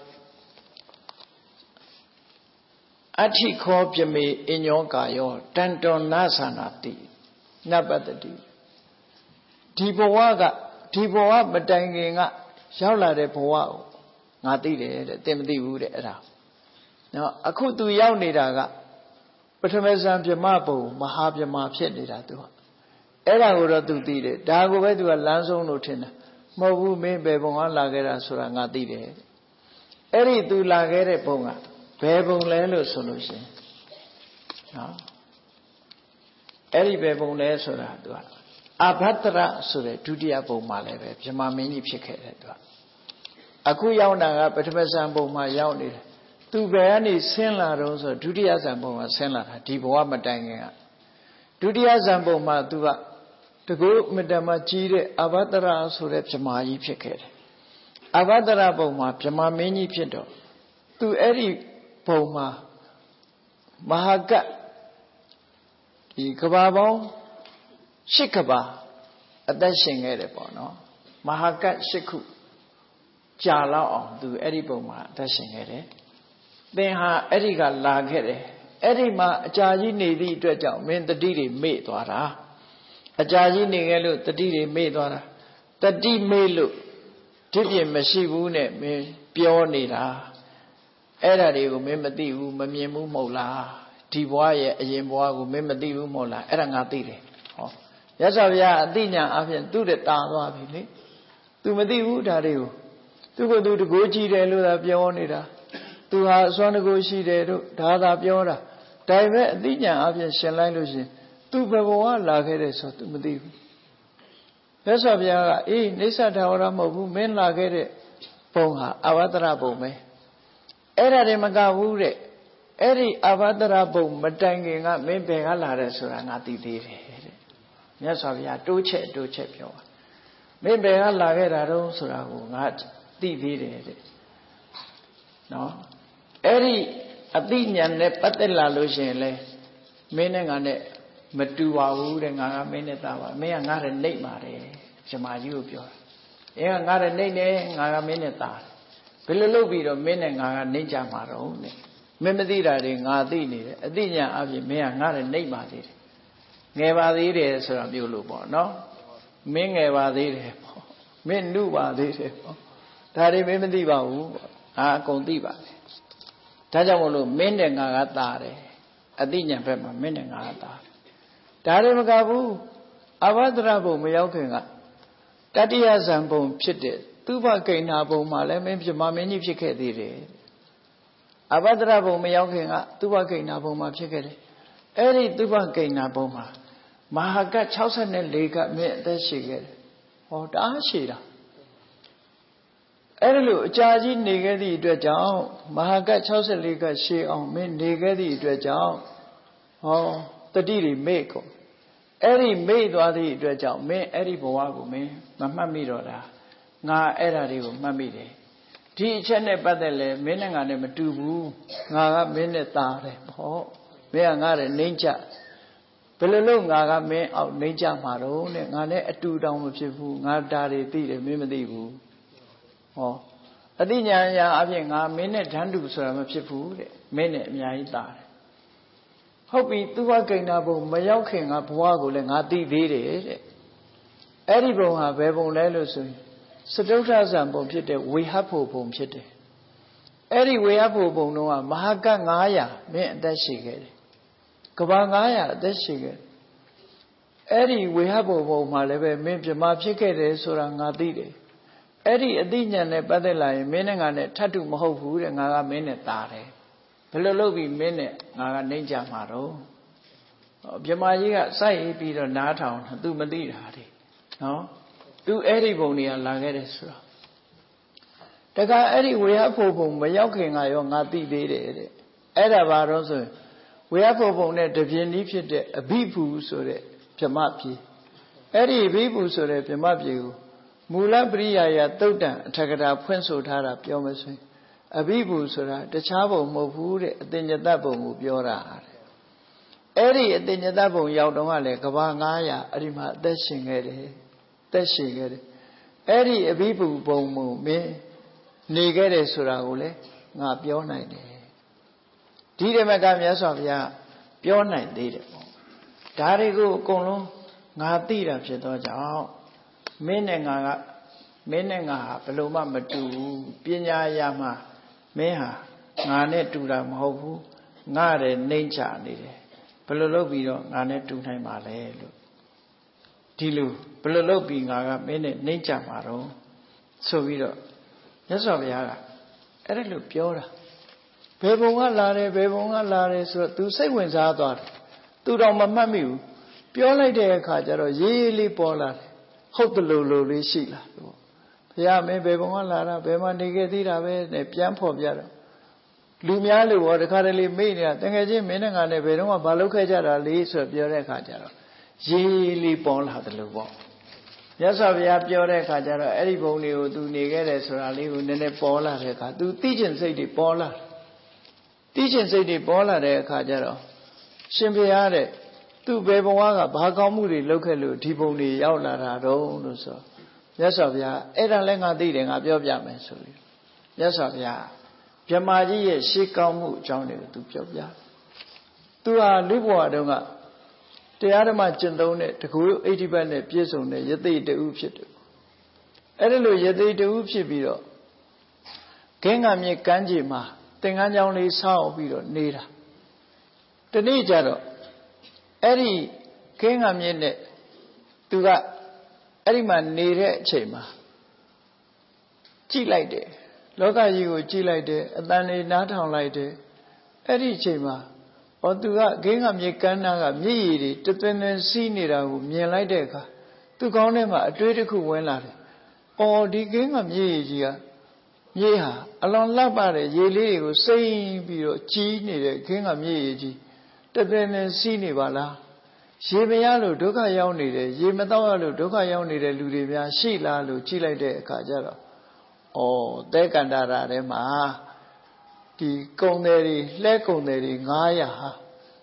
တဲ့အဋ္ဌိခောပြမေအညောကာယောတန်တောနာသနာတိနပတ္တိဒီဘဝမတိုင်ခင်ကရောက်လာတဲ့ဘဝကိုငါသိတယ်တဲ့သင်မသိဘူးတဲ့အဲ့ဒါနော်အခုသူရောက်နေတာကပထမဇန်ဗြဟ္မဘုံမဟာဗြဟ္မာဖြစ်နေတာသူကအဲ့ဒါကိုတော့သူသိတယ်ဒါကိုပဲသူကလမ်းဆုံးလို့ထင်တယ်မဟုတ်ဘူးမင်းဘယ်ဘုံကလာခဲ့တာဆိုတာငါသိတယ်အဲ့ဒီသူလာခဲ့တဲ့ဘုံကဘယ်ဘုံလဲလို့ဆိုလို့ရှိရင်နော်အဲ့ဒီဘယ်ဘုံလဲဆိုတာသူကအဘတ္တရဆိုတဲ့ဒုတိယဘုံမှာလည်းပဲဗြဟ္မာမင်းကြီးဖြစ်ခဲ့တယ်သူကအခုရောက်တာကပထမဇန်ဘုံမှာရောက်နေတယ်သူဘယ်ကနေဆင်းလာတော့ဆိုဒုတိယဇန်ဘုံမှာဆင်းလာတာဒီဘဝမတိုင်ခင်ကဒုတိယဇန်ဘုံမှာသူကတကူအမတ္တမကြီးတဲ့အဘတ္တရဆိုတဲ့ဗြဟ္မာကြီးဖြစ်ခဲ့တယ်အဘတ္တရဘုံမှာဗြဟ္မာမင်းကြီးဖြစ်တော့သူအဲ့ဒီဘုံမှာမဟာကတ်ဒီကဘာပေါင်း၈ကဘာအသက်ရှင်ခဲ့တယ်ပေါ့နော်မဟာကတ်၈ခုကြာလောက်အောင်သူအဲ့ဒီဘုံမှာအသက်ရှင်ခဲ့တယ်သင်ဟာအဲ့ဒီကလာခဲ့တယ်အဲ့ဒီမှာအကြာကြီးနေသည့်အတွက်ကြောင့်မင်းတတိတွေမေ့သွားတာအကြာကြီးနေခဲ့လို့တတိတွေမေ့သွားတာတတိမေ့လို့ဒီပြင်မရှိဘူးနဲ့မင်းပြောနေတာအဲ့ဒါတွေကိုမင်းမသိဘူးမမြင်ဘူးမဟုတ်လားဒီဘဝရဲ့အရင်ဘဝကိုမင်းမသိဘူးမဟုတ်လားအဲ့ဒါငါသိတယ်ဟောရသော်ဗျာအသိဉာဏ်အပြင်သူ့တဲ့တာသွားပြီလေ तू မသိဘူးဒါတွေကိုသူကသူတကိုးကြည့်တယ်လို့သာပြောနေတာသူဟာအစွမ်းတကိုးရှိတယ်တို့ဒါသာပြောတာဒါပေမဲ့အသိဉာဏ်အပြင်ရှင်းလိုက်လို့ရှင် तू ဘယ်ဘဝလာခဲ့တယ်ဆို तू မသိဘူးရသော်ဗျာကအေးနေသထာဝရမဟုတ်ဘူးမင်းလာခဲ့တဲ့ဘုံဟာအဝတ္တရဘုံပဲအဲ့ဒါတွေမကဘူးတဲ့အဲ့ဒီအဘဒရဘုံမတိုင်ခင်ကမင်းဘယ်ကလာတယ်ဆိုတာငါသိသေးတယ်တဲ့မြတ်စွာဘုရားတိုးချက်ပြောမင်းဘယ်ကလာခဲ့တာတော့ဆိုတာကိုငါသိသေးတယ်တဲ့နော်အဲ့ဒီအသိဉာဏ်နဲ့ပတ်သက်လာလို့ရှိရင်လေမင်းနဲ့ငါနဲ့မတူပါဘူးတဲ့ငါကမင်းနဲ့သားပါမင်းကငါနဲ့နှိပ်ပါတယ်ဇမာကြီးကိုပြောတာအင်းကငါနဲ့နှိပ်နေငါကမင်းနဲ့သားဘယ်လိုလုပ်ပြီးတော့မင်းနဲ့ငါကနှိပ်ကြမှာတော့တဲ့မင်းမသိတာတွေငါသိနေတယ်အသိဉာဏ်အပြင်မင်းကငါနဲ့နှိပ်ပါသေးတယ်ငယ်ပါသေးတယ်ဆိုတာမျိုးလို့ပေါ့နော်မင်းငယ်ပါသေးတယ်ပေါ့မင်းနုပါသေးတယ်ပေါ့ဒါတွေမင်းမသိပါဘူးပေါ့ငါအကုန်သိပါတယ်ဒါကြောင့်မလို့မင်းနဲ့ငါကသားတယ်အသိဉာဏ်ဘက်မှာမင်းနဲ့ငါကသားဒါတွေမကဘူးအဘဒရဘုံမရောက်ခင်ကတတိယဇံဘုံဖြစ်တဲ့သူဘကိဏ္ဍဘုံမှာလည်းမင်းပြမမင်းကြီးဖြစ်ခဲ့သေးတယ်အဘဒရဘုံမရောက်ခင်ကသူဘကိဏ္ဍဘုံမှာဖြစ်ခဲ့တယ်အဲ့ဒီသူဘကိဏ္ဍဘုံမှာမဟာကတ်64ကမင်းအသက်ရှိခဲ့တယ်ဟောတအားရှိတာအဲ့လိုအကြာကြီးနေခဲ့သည့်အတွက်ကြောင့်မဟာကတ်64ကရှေးအောင်မင်းနေခဲ့သည့်အတွက်ကြောင့်ဟောတတိတွေမေ့ကုန်အဲ့ဒီမေ့သွားသည့်အတွက်ကြောင့်မင်းအဲ့ဒီဘဝကိုမင်းမမှတ်မိတော့တာငါအဲ့ဓာတွေကိုမှတ်မိတယ်ဒီအချက်နဲ့ပတ်သက်လဲမင်းနဲ့ငါနဲ့မတူဘူးငါကမင်းနဲ့သားတယ်ဟောမင်းကငါနဲ့နှိမ့်ချဘယ်လိုလုပ်ငါကမင်းအောက်နှိမ့်ချမှာတော့နဲ့ငါနဲ့အတူတောင်မဖြစ်ဘူးငါဒါတွေသိတယ်မင်းမသိဘူးဟောအသိဉာဏ်ရာအပြင်ငါမင်းနဲ့ဓာတ်တူဆိုတာမဖြစ်ဘူးတဲ့မင်းနဲ့အများကြီးသားတယ်ဟုတ်ပြီသူဝကိဏ္ဍဘုံမရောက်ခင်ကဘဝကိုလည်းငါသိသေးတယ်တဲ့အဲ့ဒီဘုံဟာဘယ်ဘုံလဲလို့ဆိုရင် Sadotra Zambon Pite, we have hope on Pite. Eddie, we have hope on Noah, Mahaka Naya, me that she get. Kabangaya, that she get. Eddie, we have hope on my level, maybe Mapchike, Surangadi. Eddie, a dinner, Badela, meaning on it, tattoo Mahofu, and I mean it, Tare. Pelolobi, minute, I ninja maro. Jamayiga, say, Peter Natown, do Madrid. No? Do Eddie Bonia Langeresra. The guy Eddie, we have open, but yoking I on a big day. Edda Baroso, we have open at the Viennified, a beepu so that Jamapi. Eddie beepu so that Jamapi. Mula Bria, Tota, Takata, Pencil Tara, Piomasi. A beepu so that the chavo Mofu, then your double Mubiora. Eddie, then your double Yaudonale, Kabangaya, Arima, dashing Eddie. Dashing Eddie. Eddie, a beepu bomu, me, Nigere Suraule, not your night. Did a Magamias of Ya, your night did it. Darigo Kono, Natira Chedoja, Menenga, Paloma Matu, Pina Yama, Meha, Nane Tura Mohu, Nare Nature did it. Palolobi, Nane Tuta Male. Tilu, Palolobi, Nature Maro. So we don't. Yes, of Yara. Era look pure. Bebonga Lare, so to say when Zadar. To Mamma pure like the Kajaro, Yeli Polar. Hope the Lulu Sheila. Ya me Bebonga Lara, Bema Negatira, Nepian Pobiara. Lumialu or the currently mania, then again, meaning on a Bedoma Balukajara, Lis of Pure Kajaro. Yeli Pol had the Lubo. Yes, I have your Kajara, Eriboni, do Nigeres or Ali, who Nene Pola, do teach and say the Pola. Teach and say the Pola, Kajaro. Simpiare, two Beboanga, Bagamuri, local, Tiboni, Yaula, Rono, so. Yes, of ya, Eda Lenga dealing up your Yaman, so. Yes, of ya. Jamaji, Shikamu, Johnny, to Jobya. To our Libuadonga. The other much and don't it, the cool 80 penny piece on it, yet they do shit. Elo, yet they do shit below. King of me Kanjima, think I only saw below, neither. The nature Eddie King of me net to that Eddie man needed chamber. G like it. Look at you, G like it, and then not how like it. Eddie chamber. Or to that king of Yakana, me, to then see neither me like deca. To call him a critical well. Or the king of Yeja. Yeha, along Labare, Yeli was saying, be a genie, king of Yeji. To then see Nivala. Shemayalo, Doka Yauni, Yematalo, Doka Yauni, Ludivia, Sheila, Chile de Kajara. Oh, they can Rema. The Coneri, Leconeri, Naya,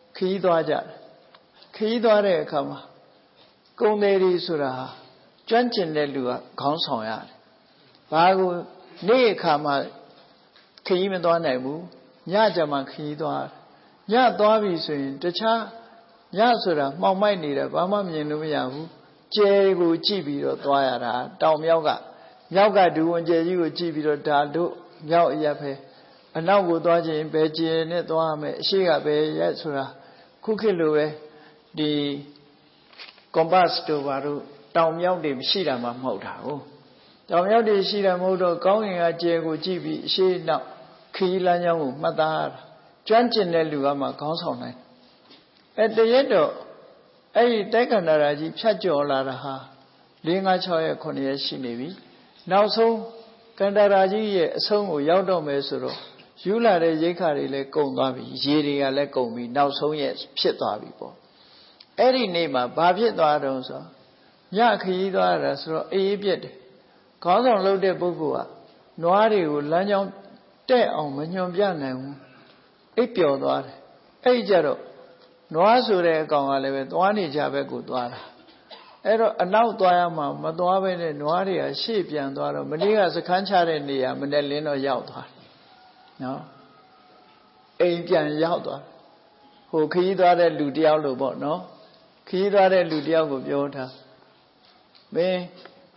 Kidware, Kama, Coneri Sura, Junchin Lelua, Consoya, Bagu, Ne Kama, Kimadonemu, Yajama Kidwar, Yadwabi Swin, the Cha, Yasura, Mamma Nida, Bama Minuyahu, Jegu Chibi, Toyara, Dom Yoga, Yoga do and Jeju Chibi, Dadu, Yao Yape. And now go dodging Beji, Netwame, Shiga Bay, Yatsura, Kukilu, the Combasto Varu, Tom Yodim, Shida Mamoda. Tom Yodi Shida Modo, going at Jago Gibi, she now, Kila Yamu, Madar, Janchin Neluama, Consonant. At the end of a Dekanaraji, Chajo Laraha, Linga Choya Koneshi Nevi. Now so, Kandaraji, a song of Yaudo Mesuro. You la de Yakari le Kongabi, Yiria le Komi, now so yes, Pitabi. Any name of Babit Dardonsa, Yaki Dara, so a bit. Cause on loaded Bogua, Noari would land on there on Manyon Bianam, Epio Dwar, Ejero, Noazure Gonga, one Jabeku Dwara. Ero, and now Dwayama, Madoave, Noaria, sheep and Dwara, Madia, a canchar in the Mandelino Yauta. No, Apian Yauda, who Kida Ludialo bought no, Kida Ludiago Biota. Me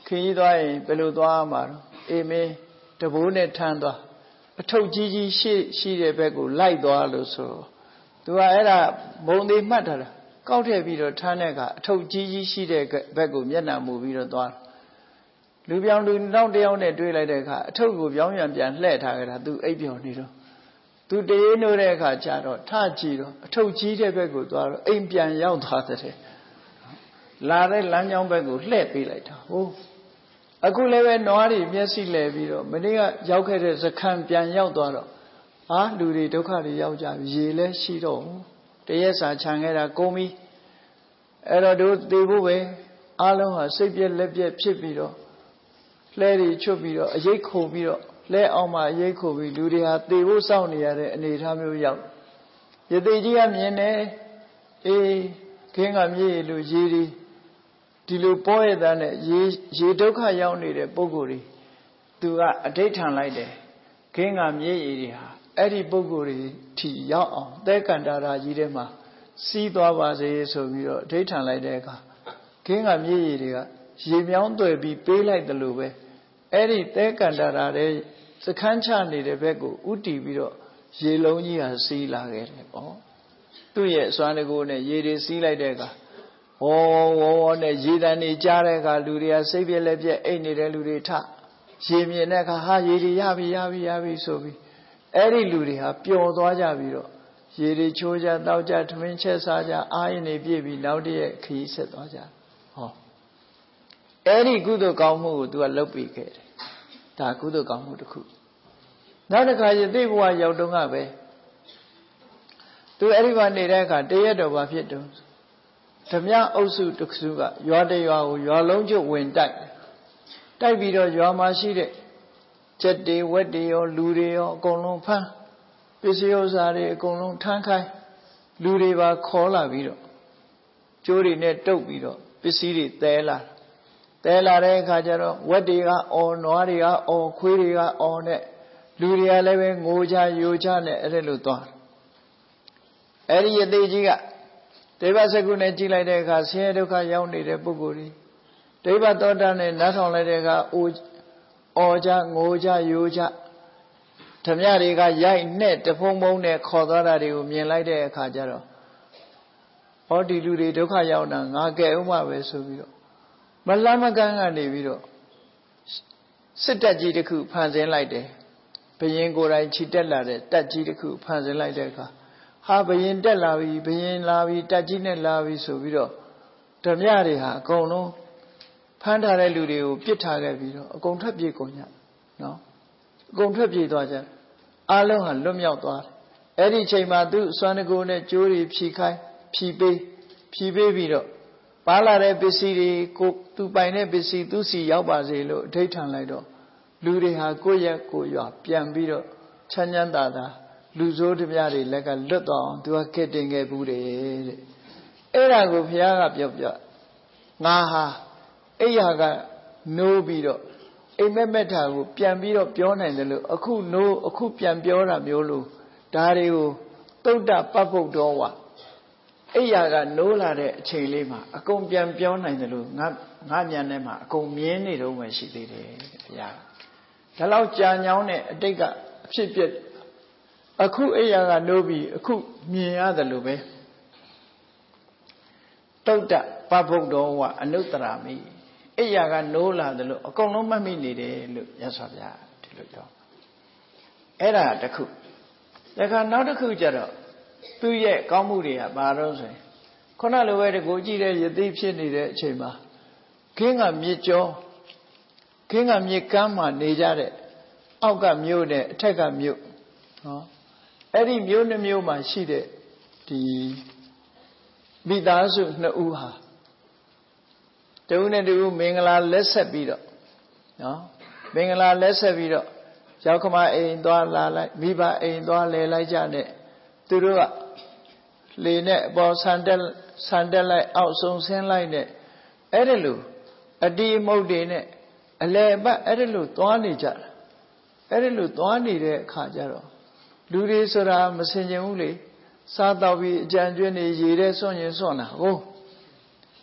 khỉ toái belu toa mà eme the bố nè than toa thâu chi shi để bé của lại toa luôn số tôi ấy là bốn đi mất rồi cao thể bị rồi than này cả thâu chi shi để bé của miền Nam mù bị rồi toa lưu biểu lưu nông đeo này đuôi lại đấy cả thâu của biểu miền biển lệ thà cái tôi ấy biểu này rồi tôi để nơi đây cả cha rồi tha chi rồi thâu chi để bé của toa rồi ấy biển giao thoa thế là đấy láng nhau bé của lệ bị lại thàအခုလည်းပဲနွားတွေမျက်စိလဲပြီးတော့မနေ့ကရောက်ခဲ့တဲ့စခန်းပြန်ရောက်သွားတော့လူတွေဒုက္ခတွေရောက်ကြပြီရေလည်းရှိတော့တရက်စာခြံခဲ့တာကုန်ပြီအဲ့တော့တို့သေဖို့ပဲအားလုံးဟာစိတ်ပြက်လက်ပြက်ဖြစ်ပြီးတော့လှဲတွေချွတ်ပြီးတော့အရိတ်ခုန်ပြီးတော့လဲအောင်မှအရိတ်ခုန်ပြီးလူတွေဟာသေဖို့စောင့်နေရတဲ့အနေအထားမျိုးရောက်ရသေးကြီးကမြင်တယ်ခင်းကမြေလူရေတွေဒီလိုပေါ်ရတဲ့ရေဒုက္ခရောက်နေတဲ့ပုဂ္ဂိုလ်တွေသူကအဋိဋ္ဌံလိုက်တယ်ခင်းကမြေရည်တွေဟာအဲ့ဒီပုဂ္ဂိုလ်တွေထီရောက်အောင်သဲကန္တာရာကြီးထဲမှာစီးသွားပါစေဆိုပြီးတော့အဋိဋ္ဌံလိုက်တဲ့အခါခင်းကမြေရည်တွေကရေမြောင်းသွယ်ပြီးပေးလိုက်တယ်လို့ပဲအဲ့ဒီသဲကန္တာရာတဲ့စခန်းချနေတဲ့ဘက်ကိုဥတီပြီးတော့ရေလုံးကြီးဟာစီးလာခဲ့တယ်ပေါ့သူ့ရဲ့အစွမ်းတကူနဲ့ရေတွေစီးလိုက်တဲ့အခါဝေါ်နဲ့ရေတန်နေကြားတဲ့အခါလူတွေကစိတ်ပြက်လက်ပြက်အိတ်နေတဲ့လူတွေထရေမြင်တဲ့အခါဟာရေတွေရပြီဆိုပြီးအဲ့ဒီလူတွေဟာပျော်သွားကြပြီးတော့ရေတွေချိုးကြတောက်ကြထမင်းချက်စားကြအားရင်နေပြည့်ပြီးနောက်တည့်ခရီးဆက်သွားကြအဲ့ဒီကုသိုလ်ကောင်းမှုကိုသူကလုပ်ပြီးခဲ့တယ်ဒါကုသိုလ်ကောင်းမှုတစ်ခုနောက်တစ်ခါယသိဘဝရောက်တော့ကပဲသူအဲ့ဒီမှာနေတဲ့အခါတရက်တော်ဘာဖြစ်တော့ဓမြအုပ်စုတစ်စုကရွာတရွာကိုရွာလုံးကျွတ်ဝင်တိုက်ပြီးတော့ရွာမှာရှိတဲ့ကျက်တွေဝက်တွေရောလူတွေရောအကုန်လုံးဖမ်းပစ္စည်းဥစ္စာတွေအကုန်လုံးထမ်းခိုင်းလူတွေပါခေါ်လာပြီးတော့ကျိုးတွေနဲ့တုပ်ပြီးတော့ပစ္စည်းတွေတဲလာတဲ့အခါကျတော့ဝက်တွေကအော်နွားတွေကအော်ခွေးတွေကအော်နဲ့လူတွေကလည်းပဲငိုကြယိုကြနဲ့အဲ့လိုသွားအဲ့ဒီအသေးကြီးကဒိဗ္ဗစကုနဲ့ကြည်လိုက်တဲ့အခါဆင်းရဲဒုက္ခရောက်နေတဲ့ပုဂ္ဂိုလ်တွေဒိဗ္ဗသောတာနဲ့နားထောင်လိုက်တဲ့အခါအော်ကြငိုကြယိုကြဓမြတွေကရိုက်နဲ့တဖုံဖုံနဲ့ခေါ်သွားတာတွေကိုမြင်လိုက်တဲ့အခါကျတော့ဟောဒီလူတွေဒုက္ခရောက်တာငါကဲဥမပဲဆိုပြီးတော့မလမ်းမကန်းကနေပြီးတော့စစ်တပ်ကြီးတစ်ခုဖန်ဆင်းလိုက်တယ်ဘယင်ကိုယ်တိုင်ခြိတက်လာတဲ့တပ်ကြီးတစ်ခုဖန်ဆင်းလိုက်တဲ့အခါဟာဘယင်တက်လာပြီဘယင်လာပြီတက်ကြီးနဲ့လာပြီဆိုပြီးတော့ဓမြတွေဟာအကုန်လုံးဖမ်းထားတဲ့လူတွေကိုပြစ်ထားခဲ့ပြီးတော့အကုန်ထွက်ပြေးကုန်ကြနော်အကုန်ထွက်ပြေးသွားကြအားလုံးဟာလွတ်မြောက်သွားတယ်အဲ့ဒီချိန်မှာသူစွမ်းတကိုနဲ့ကြိုးတွေဖြီခိုင်းဖြီပေးပြီးတော့ပါလာတဲ့ပစ္စည်းတွေကိုသူပိုင်တဲ့ပစ္စည်းသူစီရောက်ပါစေလို့အဋိဋ္ဌံလိုက်တော့လူတွေဟာကိုယ့်ရက်ကိုယ်ရွာပြန်ပြီးတော့ချမ်းချမ်းသာသာလူဆိုးဓမြတွေလက်ကလွတ်သွားအောင်သူကကဲ့တင်ခဲ့ဘူးတဲ့အဲ့ဒါကိုဘုရားကပြောငါဟာအဲ့ရကနိုးပြီးတော့အိမ်မက်တာကိုပြန်ပြီးတော့ပြောနိုင်တယ်လို့အခုပြန်ပြောတာမျိုးလို့ဒါတွေကိုသုဒ္ဓပပ္ပုဒ္ဒောဝအဲ့ရကနိုးလာတဲ့အချိန်လေးမှာအကုန်ပြန်ပြောနိုင်တယ်လို့ငါဉာဏ်ထဲမှာအကုန်မြင်နေတော့မှရှိသေးတယ်ဘုရားဒါလောက်ကြာညောင်းတဲ့အတိတ်ကအဖြစ်ပြက်အခုအဲ့ရကနိုးပြီးအခုမြင်ရတယ်လို့ပဲသုဒ္ဓပပ္ပုဒ္ဒောဝအနုတ္တရာမိအဲ့ရကနိုးလာတယ်လို့အကုန်လုံးမှတ်မိနေတယ်လို့ရသော်ဗျာဒီလိုပြောအဲ့ဒါတစ်ခုဒါကနောက်တစ်ခုကျတော့သူ့ရဲ့ကောင်းမှုတွေကဘာလို့ဆိုရင်ခုနလိုပဲတကူကြည့်တဲ့ယသိဖြစ်နေတဲ့အချိန်မှာခင်းကမြစ်ကျော်ခင်းကမြစ်ကမ်းမှာနေကြတဲ့အောက်ကမြို့နဲ့အထက်ကမြို့နော်အဲ့ဒီမြို့နှမျိုးမှာရှိတဲ့ဒီမိသားစုနှစ်ဦးဟာတဦးနဲ့တဦးမင်္ဂလာလက်ဆက်ပြီးတော့နော်မင်္ဂလာလက်ဆက်ပြီးတော့ရောက်ခမအိမ်သွားလာလိုက်မိဘအိမ်သွားလဲလိုက်ကြတဲ့သူတို့ကလေနဲ့အပေါ်ဆန်တက်လိုက်အောက်ဆုံးဆင်းလိုက်နဲ့အဲ့ဒါလို့အတီးမုတ်တွေနဲ့အလဲပတ်အဲ့ဒါလို့သွားနေကြတာအဲ့ဒါလို့သွားနေတဲ့အခါကျတော့လူတွေဆိုတာမစင်ကြင်ဘူးလေစားတော့ပြီးအကြံကျွေးနေရေတဲ့စွန့်ရင်စွန့်တာဟုတ်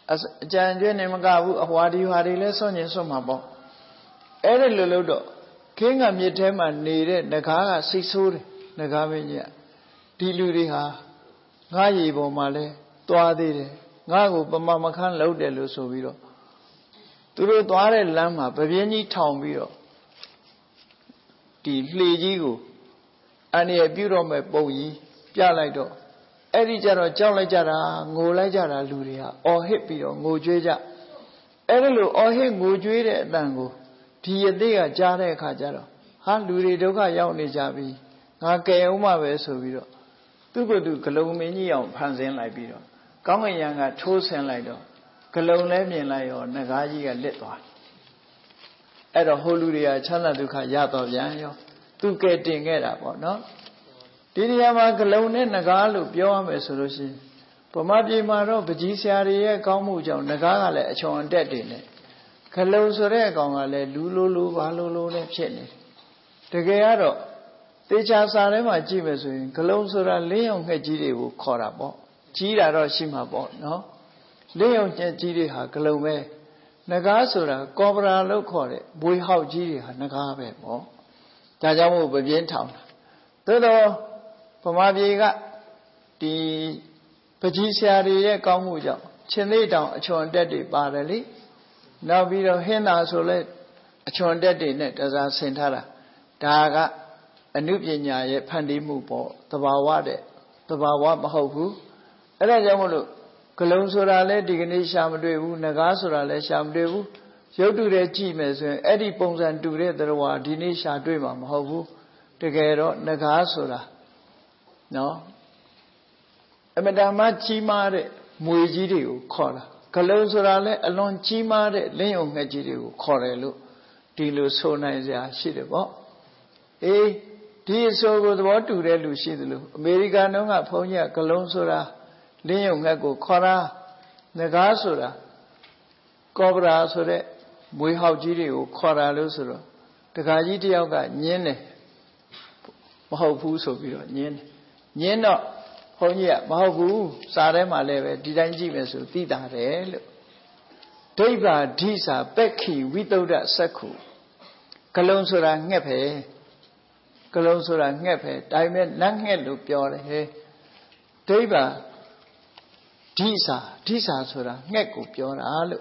အကြံကျွေးနေမကဘူးအဟွာဒီဟွာတွေလဲစွန့်ရင်စွန့်မှာပေါ့အဲ့ဒီလိုလို့တော့ခင်းကမြစ်ထဲမှာနေတဲ့ငကားကစိတ်ဆိုးတယ်ငကားမင်းကြီးဒီလူတွေဟာငါရေပေါ်မှာလဲသွားသေးတယ်ငါ့ကိုပမမခန်းလှုပ်တယ်လို့ဆိုပြီးတော့သူတို့သွားတဲ့လမ်းမှာပပြင်းကြီးထောင်ပြီးတော့ဒီလှေကြီးကိုအန္တရာယ်ပြုတော့မဲ့ပုံကြီးပြလိုက်တော့အဲ့ဒီကြတော့ကြောက်လိုက်ကြတာငိုလိုက်ကြတာလူတွေဟာအော်ဟစ်ပြီးတော့ငိုကြွေးကြအဲ့ဒီလိုအော်ဟစ်ငိုကြွေးတဲ့အတန်ကိုဒီယသိကကြားတဲ့အခါကျတော့ဟာလူတွေဒုက္ခရောက်နေကြပြီငါကယ်အောင်မှပဲဆိုပြီးတော့သူ့ကိုယ်သူဂလုံမင်းကြီးအောင်ဖန်ဆင်းလိုက်ပြီးတော့ကောင်းကင်ယံကထိုးဆင်းလိုက်တော့ဂလုံလဲမြင်လိုက်ရောငကားကြီးကလစ်သွားအဲ့တော့ဟိုလူတွေကချမ်းသာဒုက္ခရတော့ပြန်ရောသူကဲတင်ခဲ့တာပေါ့နော်ဒီနေရာမှာဂလုံနဲ့ငကားလို့ပြောရမယ်ဆိုလို့ရှိရင်ဗမာပြည်မှာတော့ပကြီးဆရာတွေရဲ့ကောင်းမှုကြောင့်ငကားကလည်းအချွန်အတက်တွေနဲ့ဂလုံဆိုတဲ့အကောင်ကလည်းလူလိုဘာလိုနဲ့ဖြစ်နေတကယ်ကတော့တေချာစာထဲမှာကြည့်မယ်ဆိုရင်ဂလုံဆိုတာလင်းရုံငှက်ကြီးတွေကိုခေါ်တာပေါ့ကြီးတာတော့ရှိမှာပေါ့နော်လင်းရုံငှက်ကြီးတွေဟာဂလုံပဲငကားဆိုတာကော်ပရာလို့ခေါ်တဲ့ဘွေဟောက်ကြီးတွေဟာငကားပဲပေါ့ဒါကြောင့်မို့ပပြင်းထောင်တာသို့တော့ဗမာပြည်ကဒီပကြီးဆရာတွေရဲ့ကောင်းမှုကြောင့်ရှင်သေးတောင်အချွန်တက်တွေပါတယ်လေနောက်ပြီးတော့ဟင်းသာဆိုလဲအချွန်တက်တွေနဲ့တစားဆင်ထားတာဒါကအနုပညာရဲ့ဖန်တီးမှုပေါ့သဘာဝတဲ့သဘာဝမဟုတ်ဘူးအဲ့ဒါကြောင့်မို့လို့ဂလုံဆိုတာလဲဒီကနေ့ရှာမတွေ့ဘူးငကားဆိုတာလဲရှာမတွေ့ဘူးရုပ်တုတွေကြည့်မယ်ဆိုရင်အဲ့ဒီပုံစံတူတဲ့သရဝါဒီနေ့ရှာတွေ့မှာမဟုတ်ဘူးတကယ်တော့ငကားဆိုတာနော်အမတန်မှကြီးမားတဲ့မွေကြီးတွေကိုခေါ်တာဂလုံဆိုတာလဲအလွန်ကြီးမားတဲ့လင်းယုံငှက်ကြီးတွေကိုခေါ်တယ်လို့ဒီလိုဆိုနိုင်စရာရှိတယ်ပေါ့အေးဒီအဆိုကိုသဘောတူတဲ့လူရှိသလိုအမေရိကန်တုန်းကဘုန်းကြီးကဂလုံဆိုတာလင်းယုံငှက်ကိုခေါ်တာငကားဆိုတာကောဘရာဆိုတဲ့မွေဟောက်ကြီးတွေကိုခေါ်တာလို့ဆိုတော့တခါကြီးတယောက်ကညင်းတယ်မဟုတ်ဘူးဆိုပြီးတော့ညင်းတော့ဘုန်းကြီးကမဟုတ်ဘူးစာထဲမှာလည်းပဲဒီတိုင်းကြည့်မယ်ဆိုသိတာတယ်လို့ဒိဗ္ဗာဓိစာပက္ခိဝိတုဒ္ဓစက္ခုဂလုံဆိုတာငှက်ပဲဂလုံဆိုတာငှက်ပဲဒါပေမဲ့လက်ငှက်လို့ပြောတယ်ဟဲ့ဒိဗ္ဗာဓိစာဆိုတာငှက်ကိုပြောတာလို့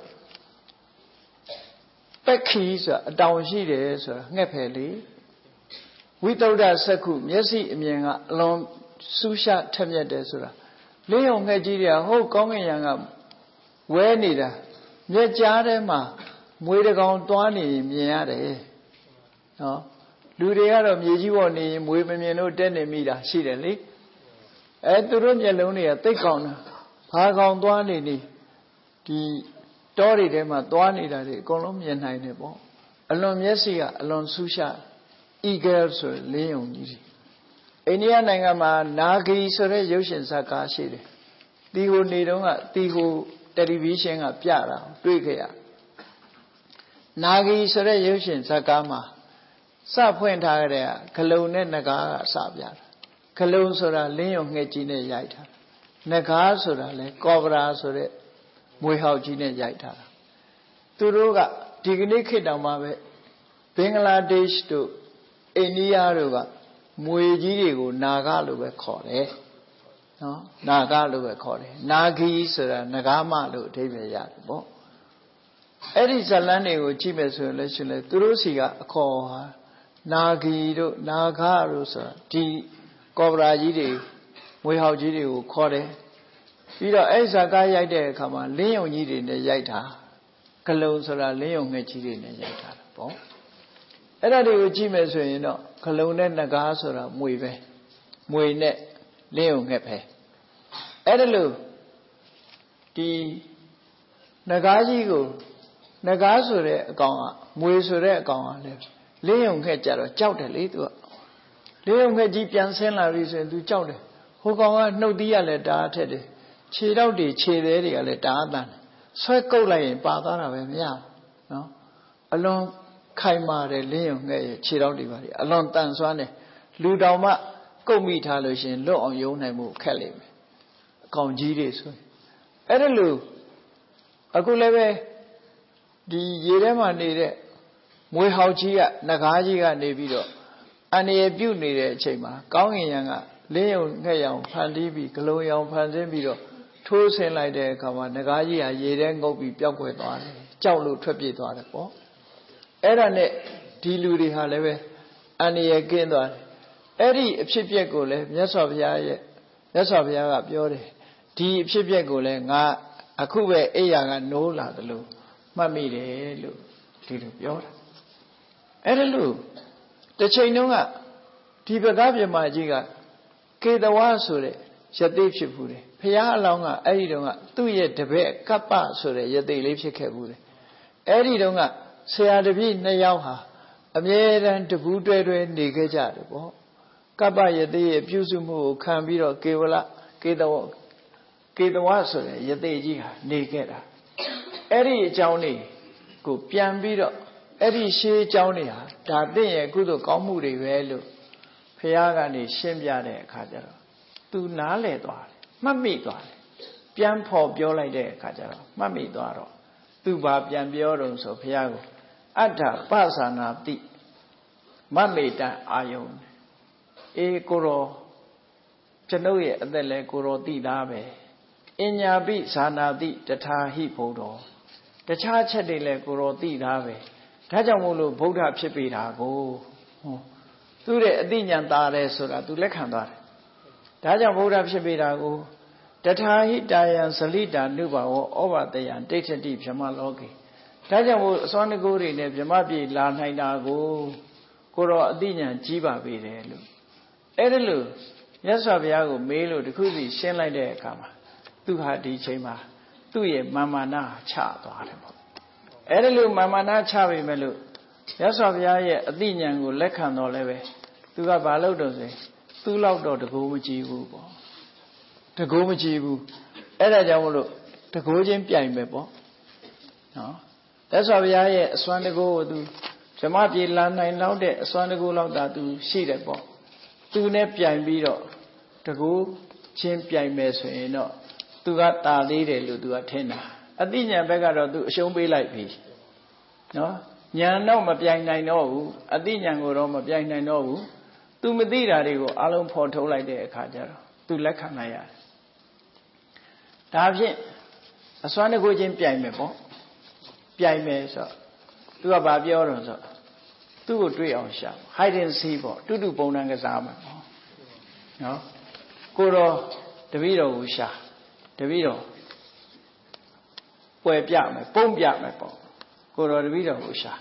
ပက္ခိဆိုတာအတောင်ရှိတယ်ဆိုတာငှက်ပဲလေဝိတုဒ္ဓစက္ခုမျက်စိအမြင်ကအလွန်စူးရှထက်မြက်တယ်ဆိုတာလင်းယုံငှက်ကြီးတွေကဟုတ်ကောင်းကင်ယံကဝဲနေတာမျက်ကြားထဲမှာမွေးတကောင်သွားနေမြင်ရတယ်နော်လူတွေကတော့မြေကြီးပေါ်နေရင်မွေးမမြင်လို့တက်နေမိတာရှိတယ်လေသူတို့မျက်လုံးတွေကသိပ်ကောင်းတာဘာကောင်သွားနေဒီတောတွေထဲမှာသွားနေတာတွေအကုန်လုံးမြင်နိုင်တယ်ပေါ့အလွန်မျက်စိကအလွန်စူးရှ eagle ဆိုလင်းယုံကြီးအိန္ဒိယနိုင်ငံမှာနာဂီဆိုတဲ့ရုပ်ရှင်ဇာတ်ကားရှိတယ်တီဟိုနေတုန်းကတီဟိုတယ်လီဗီရှင်းကပြတာတွေ့ခဲ့ရနာဂီဆိုတဲ့ရုပ်ရှင်ဇာတ်ကားမှာစဖွင့်ထားတဲ့ဂလုံနဲ့ငကားကစပြတာဂလုံဆိုတာလင်းယုံငှက်ကြီးနဲ့ရိုက်ထားငကားဆိုတာလဲကောဘရာဆိုတဲ့မွေဟောက်ကြီးနဲ့ရိုက်ထားတာသူတို့ကဒီကနေ့ခေတ်တောင်မှပဲဘင်္ဂလားဒေ့ရှ်တို့အိန္ဒိယတို့ကမွေကြီးတွေကိုနာဂလို့ပဲခေါ်တယ်နော်နာဂလို့ပဲခေါ်တယ်နာဂီဆိုတာငကားမလို့အဓိပ္ပာယ်ရတယ်ပေါ့အဲ့ဒီဇလန်းတွေကိုကြည့်မယ်ဆိုရင်လည်းရှင်လေသူတို့စီကအခေါ်ဟာနာဂီတို့နာဂတို့ဆိုတာဒီကောဘရာကြီးတွေမွေဟောက်ကြီးတွေကိုခေါ်တယ်ပြီးတော့အဲ့ဇာကားရိုက်တဲ့အခါမှာလင်းယုံကြီးတွေနဲ့ရိုက်တာဂလုံဆိုတာလင်းယုံငှက်ကြီးတွေနဲ့ရိုက်တာပေါ့အဲ့ဒါတွေကိုကြည့်မယ်ဆိုရင်တော့ဂလုံနဲ့ငကားဆိုတာမွေပဲမွေနဲ့လင်းယုံငှက်ပဲအဲ့ဒါလို့ဒီငကားကြီးကိုငကားဆိုတဲ့အကောင်ကမွေဆိုတဲ့အကောင်ကလည်းလင်းယုံငှက်ကြတော့ကြောက်တယ်လေသူကလင်းယုံငှက်ကြီးပြန်ဆင်းလာပြီဆိုရင်သူကြောက်တယ်ဟိုကောင်ကနှုတ်သီးရလဲတားထက်တယ်ခြေတော့တွေခြေသေးတွေကလည်းတားတန်ဆွဲကုတ်လိုက်ရင်ပါသွားတာပဲမရဘူးနော်အလွန်ခိုင်မာတယ်လင်းယုံငှက်ရဲ့ခြေတော့တွေပါအလွန်တန်ဆွမ်းတယ်လူတောင်မှကုတ်မိထားလို့ရှင်လွတ်အောင်ယုံနိုင်မှုခက်လိမ့်မယ်အကောင်ကြီးတွေဆိုရင်အဲ့ဒါလို့အခုလည်းပဲဒီရေထဲမှာနေတဲ့မွေဟောက်ကြီးကနဂါးကြီးကနေပြီးတော့အန္တရာယ်ပြုတ်နေတဲ့အချိန်မှာကောင်းကင်ယံကလင်းယုံငှက်ရောင်ဖန်တီးပြီးဂလုံးရောင်ဖန်ဆင်းပြီးတော့ထိုးဆင်းလိုက်တဲ့အခါမှာနဂါးကြီးဟာရေထဲငုပ်ပြီးပျောက်ကွယ်သွားတယ်ကြောက်လို့ထွက်ပြေးသွားတယ်ပေါ့အဲ့ဒါနဲ့ဒီလူတွေဟာလည်းပဲအန္တရာယ်ကင်းသွားတယ်အဲ့ဒီအဖြစ်ပြက်ကိုလည်းမြတ်စွာဘုရားကပြောတယ်ဒီအဖြစ်ပြက်ကိုလည်းငါအခုပဲအိယာကနိုးလာတယ်လို့မှတ်မိတယ်လို့ဒီလိုပြောတာအဲ့ဒါလို့တစ်ချိန်တုန်းကဒီပကပြမကြီးကကေတဝါဆိုတဲ့ယသိဖြစ်ဘူးတယ်ဘုရားအလောင်းကအဲ့ဒီတုန်းကသူ့ရဲ့တပည့်ကပ္ပဆိုတဲ့ယသိလေးဖြစ်ခဲ့ဘူးတယ်အဲ့ဒီတုန်းကဆရာတပည့်နှစ်ယောက်ဟာအမြဲတမ်းတပူးတွဲတွဲနေခဲ့ကြတယ်ပေါ့ကပ္ပယသိရဲ့ပြုစုမှုကိုခံပြီးတော့ကေတဝါဆိုတဲ့ယသိကြီးဟာနေခဲ့တာအဲ့ဒီအကြောင်းလေးကိုပြန်ပြီးတော့အဲ့ဒီရှေးအကြောင်းတွေဟာဒါတင့်ရဲ့ကုသိုလ်ကောင်းမှုတွေပဲလို့ဘုရားကနေရှင်းပြတဲ့အခါကျတော့သူနားလည်သွားတယ်မှတ်မိသွားတယ်ပြန်ဖော်ပြောလိုက်တဲ့အခါကျတော့မှတ်မိသွားတော့သူဘာပြန်ပြောတော့ဆိုဘုရားကိုအတ္ထပသနာတိမမေတ္တအာယုံအေးကိုရောကျွန်ုပ်ရဲ့အသက်လဲကိုရောသိသားပဲအညာပိဇာနာတိတထာဟိဘုဒ္ဓောတခြားချက်တွေလဲကိုရောသိသားပဲဒါကြောင့်မို့လို့ဗုဒ္ဓဖြစ်ပေတာကိုသူ့ရဲ့အသိဉာဏ်သာတယ်ဆိုတာသူလက်ခံသွားတယ်ဒါကြောင့်ဗုဒ္ဓဖြစ်ပေတာကိုတထာဟိတာယံဇလိတာနုဘာဝဩဘာတယံဒိဋ္ဌတိဗြဟ္မလောကေဒါကြောင့်မို့အစွမ်းတကူတွေနဲ့ဗြဟ္မပြေလာနိုင်တာကိုတော့အသိဉာဏ်ကြီးပါပေတယ်လို့အဲ့ဒါလို့မြတ်စွာဘုရားကိုမေးလို့တခုစီရှင်းလိုက်တဲ့အခါမှာသူဟာဒီချိန်မှာသူ့ရဲ့မာမနာချသွားတယ်ပေါ့အဲ့ဒါလို့မာမနာချပြီမဲ့လို့မြတ်စွာဘုရားရဲ့အသိဉာဏ်ကိုလက်ခံတော့လည်းပဲသူကဘာလုပ်တော့ဆိုသူ့လောက်တော့တကူမကြည့်ဘူးပေါ့တကူမကြည့်ဘူးအဲ့ဒါကြောင့်မလို့တကူချင်းပြိုင်ပဲပေါ့နော်မြတ်စွာဘုရားရဲ့အစွမ်းတကူကိုသူဓမ္မပြေလာနိုင်လောက်တဲ့အစွမ်းတကူလောက်သာသူရှိတယ်ပေါ့သူနဲ့ပြိုင်ပြီးတော့တကူချင်းပြိုင်မယ်ဆိုရင်တော့သူကတာသေးတယ်လို့သူကထင်တာအသိဉာဏ်ဘက်ကတော့သူအရှုံးပေးလိုက်ပြီနော်ဉာဏ်တော့မပြိုင်နိုင်တော့ဘူးအသိဉာဏ်ကိုတော့မပြိုင်နိုင်တော့ဘူးသူမသိတာတွေကိုအလုံးဖော်ထုတ်လိုက်တဲ့အခါကျတော့သူလက်ခံနိုင်ရတယ်ဒါဖြင့်အစွမ်းတကူချင်းပြိုင်မယ်ပေါ့ပြိုင်မယ်ဆိုတော့သူကဘာပြောတော့ဆိုသူ့ကိုတွေ့အောင်ရှာ hide and seek ပေါ့တူတူပုံနှံကစားမှာပေါ့နော်ကိုတော့တပည့်တော်ကိုရှာတပည့်တော်ပွဲပြမယ်ပုံပြမယ်ပေါ့ကိုတော်တပည့်တော်ကိုရှာ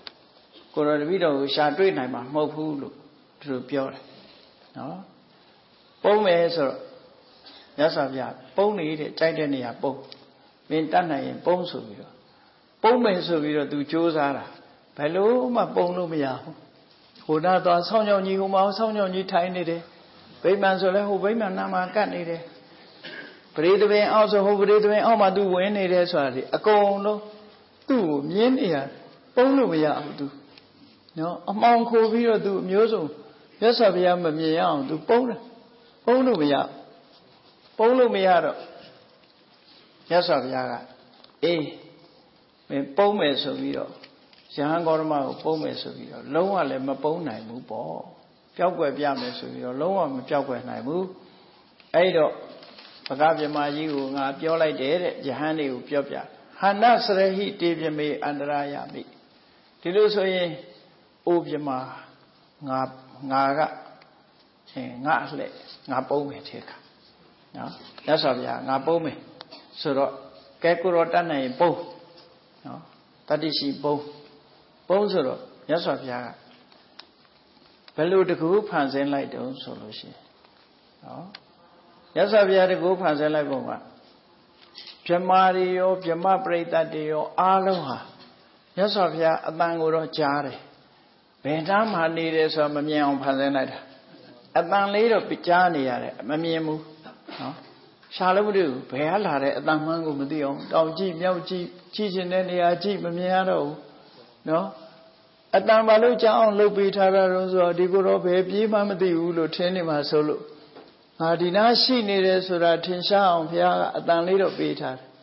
တွေ့နိုင်မှာမဟုတ်ဘူးလို့သူတို့ပြောတယ်နော်ပုံမယ်ဆိုတော့မြတ်စွာဘုရားပုံနေတဲ့ကြိုက်တဲ့နေရာပုံမင်းတတ်နိုင်ရင်ပုံဆိုပြီးတော့ပုံမယ်ဆိုပြီးတော့သူစ조사တာဘယ်လို့မှပုံလို့မရဘူးဟိုနာသွားဆောင်းကြောင်ကြီးဟိုမှာဆောင်းကြောင်ကြီးထိုင်နေတယ်ဗိမာန်ဆိုလဲဟိုဗိမာန်နာမှာကတ်နေတယ်ပရိသပင်အောက်ဆိုဟိုပရိသပင်အောက်မှာသူဝင်နေတယ်ဆိုတာဒီအကုန်လုံးသူ့ကိုမြင်နေရပုံလို့မရဘူးသူနော်အမှောင်ခိုပြီးတော့သူအမျိုးစုံမြတ်စွာဘုရားမမြင်ရအောင်သူပုံတယ်ပုံလို့မရတော့မြတ်စွာဘုရားကအေးမင်းပုံမယ်ဆိုပြီးတော့ယဟန်ဂေါရမကိုပုံမယ်ဆိုပြီးတော့လုံးဝလည်းမပုံနိုင်ဘူးပေါ့ပျောက်ကွယ်ပြမယ်ဆိုပြီးတော့လုံးဝမပျောက်ကွယ်နိုင်ဘူးအဲ့တော့ပကပြမကြီးကိုငါပြောလိုက်တယ်တဲ့ယဟန်တွေကိုပြောပြဟန္နစရဟိတေပြမေအန္တရာယမိဒီလိုဆိုရင်အိုပြမငါကငါအလှဲ့ငါပုံမယ်ထဲခါနော်ရသော်ဗျာငါပုံမယ်ဆိုတော့ကဲကိုရောတတ်နိုင်ရင်ပုံနော်တတိရှိပုံဆိုတော့ရသော်ဗျာဘယ်လိုတကူဖန်ဆင်းလိုက်တုံးဆိုလို့ရှိရင်နော်ရသော်ဗျာတကူဖန်ဆင်းလိုက်ပုံကဗြဟ္မာတွေရောဗြဟ္မပရိသတ်တွေရောအားလုံးဟာရသော်ဗျာအတန်ကိုတော့ကြားတယ်ဘယ်နှမ်းမှနေတယ်ဆိုတော့မမြင်အောင်ဖန်ဆင်းလိုက်တာအတန်လေးတော့ကြားနေရတယ်မမြင်ဘူးနော်ရှာလို့မတွေ့ဘူးဘယ်ကလာတဲ့အတန်မှန်းကိုမသိအောင်တောင်ကြည့်မြောက်ကြည့်ကြည့်ချင်တဲ့နေရာကြည့်မမြင်ရတော့ဘူးနော်အတန်ဘာလို့ကြားအောင်လုပ်ပေးထားတာတော့ဆိုတော့ဒီကိုတော့ဘယ်ပြေးမှမသိဘူးလို့ထင်နေမှာဆိုလို့ငါဒီနာရှိနေတယ်ဆိုတာထင်ရှားအောင်ဘုရားကအတန်လေးတော့ပေးထားတယ်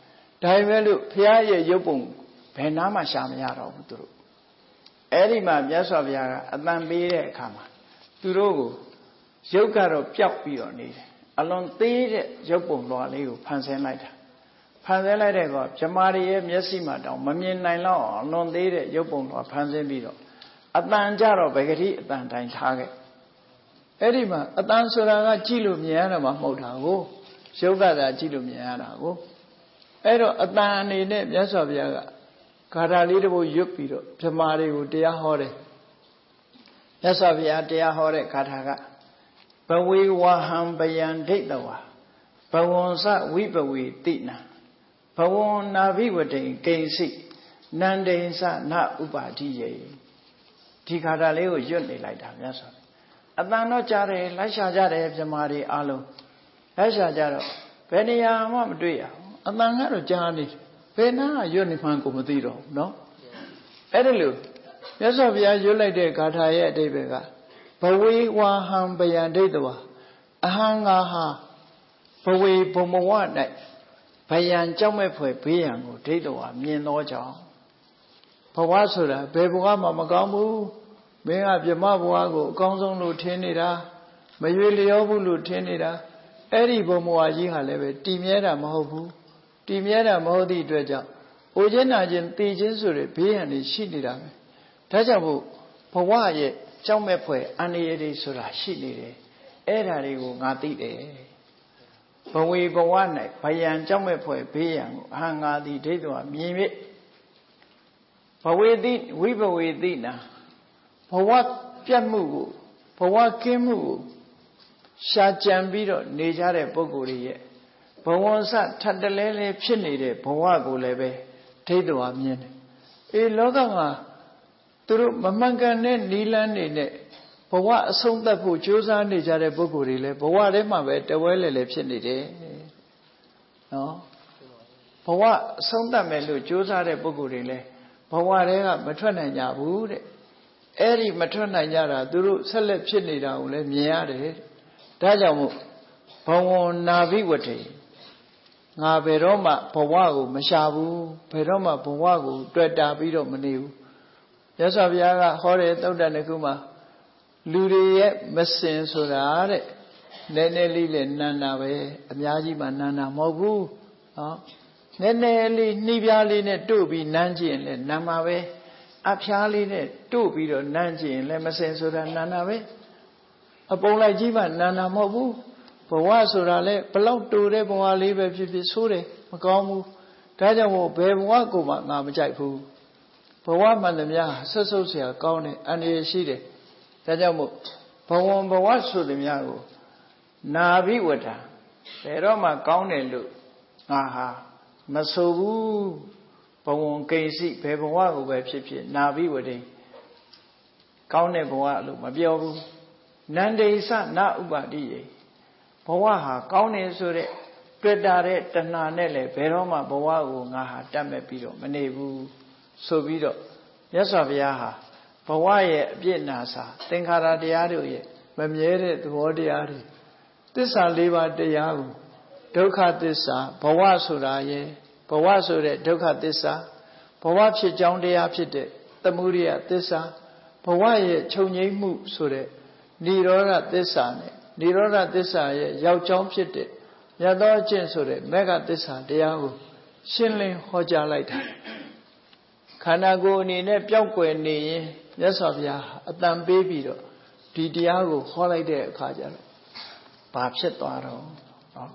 ဒါပေမဲ့လို့ဘုရားရဲ့ရုပ်ပုံဘယ်နာမှရှာမရတော့ဘူးသူတို့အဲ့ဒီမှာမြတ်စွာဘုရားကအတန်ပေးတဲ့အခါမှာသူတို့ကိုရုပ်ကတော့ပျောက်ပြီးတော့နေတယ်အလွန်သေးတဲ့ရုပ်ပုံတော်လေးကိုဖန်ဆင်းလိုက်တာဖန်ဆင်းလိုက်တဲ့ကောဗြဟ္မာတွေရဲ့မျက်စိမှာတောင်မမြင်နိုင်တော့အလွန်သေးတဲ့ရုပ်ပုံတော်ဖန်ဆင်းပြီးတော့အတန်ကြတော့ဘယ်ကတိအတန်တိုင်းထားခဲ့အဲ့ဒီမှာအတန်ဆိုတာကကြည့်လို့မြင်ရတာမှမဟုတ်တာကိုရုပ်ကသာကြည့်လို့မြင်ရတာကိုအဲ့တော့အတန်အနေနဲ့မြတ်စွာဘုရားကဂါထာလေးတစ်ပုဒ်ရွတ်ပြီးတော့ဗြဟ္မာတွေကိုတရားဟောတယ်မြတ်စွာဘုရားတရားဟောတဲ့ဂါထာကဘဝေဝဟံဗယံဒိဋ္ဌဝါဘဝံစဝိပဝေတိနံဘဝံနာဘိဝတိကိဉ္စိနန္ဒိဉ္စနဥပါတိယေဒီဂါထာလေးကိုရွတ်နေလိုက်တာမြတ်စွာအတန်တော့ကြားတယ်လိုက်ရှာကြတယ်ဗြဟ္မာတွေအားလုံးလိုက်ရှာကြတော့ဘယ်နေရာမှမတွေ့ရဘူးအတန်ကတော့ကြားနေဘယ်နာရွတ်နေမှန်းကိုမသိတော့ဘူးเนาะအဲ့ဒါလို့မြတ်စွာဘုရားရွတ်လိုက်တဲ့ဂါထာရဲ့အဓိပ္ပာယ်ကဘဝေဝါဟံဗယံဒိဋ္ဌဝါအဟံငါဟာဘဝေဘုံဘဝ၌ဗယံကြောက်မဲ့ဖွယ်ဘေးရန်ကိုဒိဋ္ဌဝါမြင်သောကြောင့်ဘဝဆိုတာဘယ်ဘဝမှမကောင်းဘူးမင်းကဗြဟ္မဘဝကိုအကောင်းဆုံးလို့ထင်နေတာမရွေလျောဘူးလို့ထင်နေတာအဲ့ဒီဘုံဘဝကြီးဟာလည်းပဲတည်မြဲတာမဟုတ်ဘူးတည်မြဲတာမဟုတ်သည့်အတွက်ကြောင့်အိုခြင်းနာခြင်းသိခြင်းဆိုတဲ့ဘေးရန်တွေရှိနေတာပဲဒါကြောင့်မို့ဘဝရဲ့ကြောက်မဲ့ဖွယ်အန္တရာယ်တွေဆိုတာရှိနေတယ်အဲ့ဒါတွေကိုငါသိတယ်ဘဝေဘဝ၌ဗယံကြောက်မဲ့ဖွယ်ဘေးရန်ကိုအဟံငါသည်ဒိဋ္ဌဝါမြင်၍ဘဝေတိဝိဘဝေတိနာဘဝပြတ်မှုကိုဘဝကင်းမှုကိုရှာကြံပြီးတော့နေကြတဲ့ပုဂ္ဂိုလ်တွေရဲ့ဘဝစထပ်တလဲလဲဖြစ်နေတဲ့ဘဝကိုလည်းပဲဒိဋ္ဌဝါမြင်တယ်အေးလောကမှာသူတို့မမှန်ကန်တဲ့နိလန်းနေနဲ့ဘဝအဆုံးသတ်ဖို့ကြိုးစားနေကြတဲ့ပုဂ္ဂိုလ်တွေလည်းဘဝထဲမှာပဲတဝဲလဲလဲဖြစ်နေတယ်နော်ဘဝအဆုံးသတ်မယ်လို့ကြိုးစားတဲ့ပုဂ္ဂိုလ်တွေလည်းဘဝထဲကမထွက်နိုင်ကြဘူးတဲ့အဲ့ဒီမထွက်နိုင်ကြတာသူတို့ဆက်လက်ဖြစ်နေတာကိုလည်းမြင်ရတယ်ဒါကြောင့်မို့ဘဝနာဘိဝတေငါဘယ်တော့မှဘဝကိုမရှာဘူးဘယ်တော့မှဘဝကိုတွေ့တာပြီးတော့မနေဘူးမြတ်စွာဘုရားကဟောတဲ့သုတ္တန်တစ်ခုမှာလူတွေရဲ့မစင်ဆိုတာတဲ့နည်းနည်းလေးနဲ့နန္တာပဲအများကြီးမှနန္တာမဟုတ်ဘူးနော်နည်းနည်းလေးနှီးပြားလေးနဲ့တို့ပြီးနမ်းကြည့်ရင်လည်းနမ်းပါပဲအဖျားလေးနဲ့တို့ပြီးတော့နမ်းကြည့်ရင်လည်းမစင်ဆိုတာနန္တာပဲအပုံလိုက်ကြီးမှနန္တာမဟုတ်ဘူးဘဝဆိုတာလည်းဘလောက်တူတဲ့ဘဝလေးပဲဖြစ်ဖြစ်ဆိုးတယ်မကောင်းဘူးဒါကြောင့်မို့ဘယ်ဘဝကိုမှငါမကြိုက်ဘူးဘဝမှန်သမျှဆွတ်ဆုပ်เสียကောင်းတယ်အန္တရာယ်ရှိတယ်ဒါကြောင့်မို့ဘဝဆိုသမျှကိုနာဘိဝတ္တဘယ်တော့မှကောင်းတယ်လို့ငါဟာမဆိုဘူးဘဝကိဉ္စိဘယ်ဘဝကိုပဲဖြစ်ဖြစ်နာဘိဝတ္တိကောင်းတဲ့ဘဝလို့မပြောဘူးနန္ဒိသနဥပါတိယေဘဝဟာကောင်းတယ်ဆိုတဲ့တွေ့တာတဲ့တဏှာနဲ့လည်းဘယ်တော့မှဘဝကိုငါဟာတတ်မဲ့ပြီးတော့မနေဘူးဆိုပြီးတော့မြတ်စွာဘုရားဟာဘဝရဲ့အပြည့်နာစာသင်္ခါရတရားတို့ရဲ့မမြဲတဲ့သဘောတရားတွေသစ္စာ၄ပါးတရားကိုဒုက္ခသစ္စာဘဝဆိုတာရဲ့ဘဝဆိုတဲ့ဒုက္ခသစ္စာဘဝဖြစ်ကြောင်းတရားဖြစ်တဲ့သမုဒိယသစ္စာဘဝရဲ့ချုပ်ငြိမ်းမှုဆိုတဲ့និရောဓသစ္စာနဲ့និရောဓသစ္စာရဲ့ရောက်ကြောင်းဖြစ်တဲ့မြတ်သောအကျင့်ဆိုတဲ့မေဃသစ္စာတရားကိုရှင်းလင်းဟောကြားလိုက်တာခန္ဓာကိုယ်အနေနဲ့ပျောက်ကွယ်နေရင်မြတ်စွာဘုရားအတန်ပေးပြီးတော့ဒီတရားကိုဟောလိုက်တဲ့အခါကျတော့ဘာဖြစ်သွားတော့နော်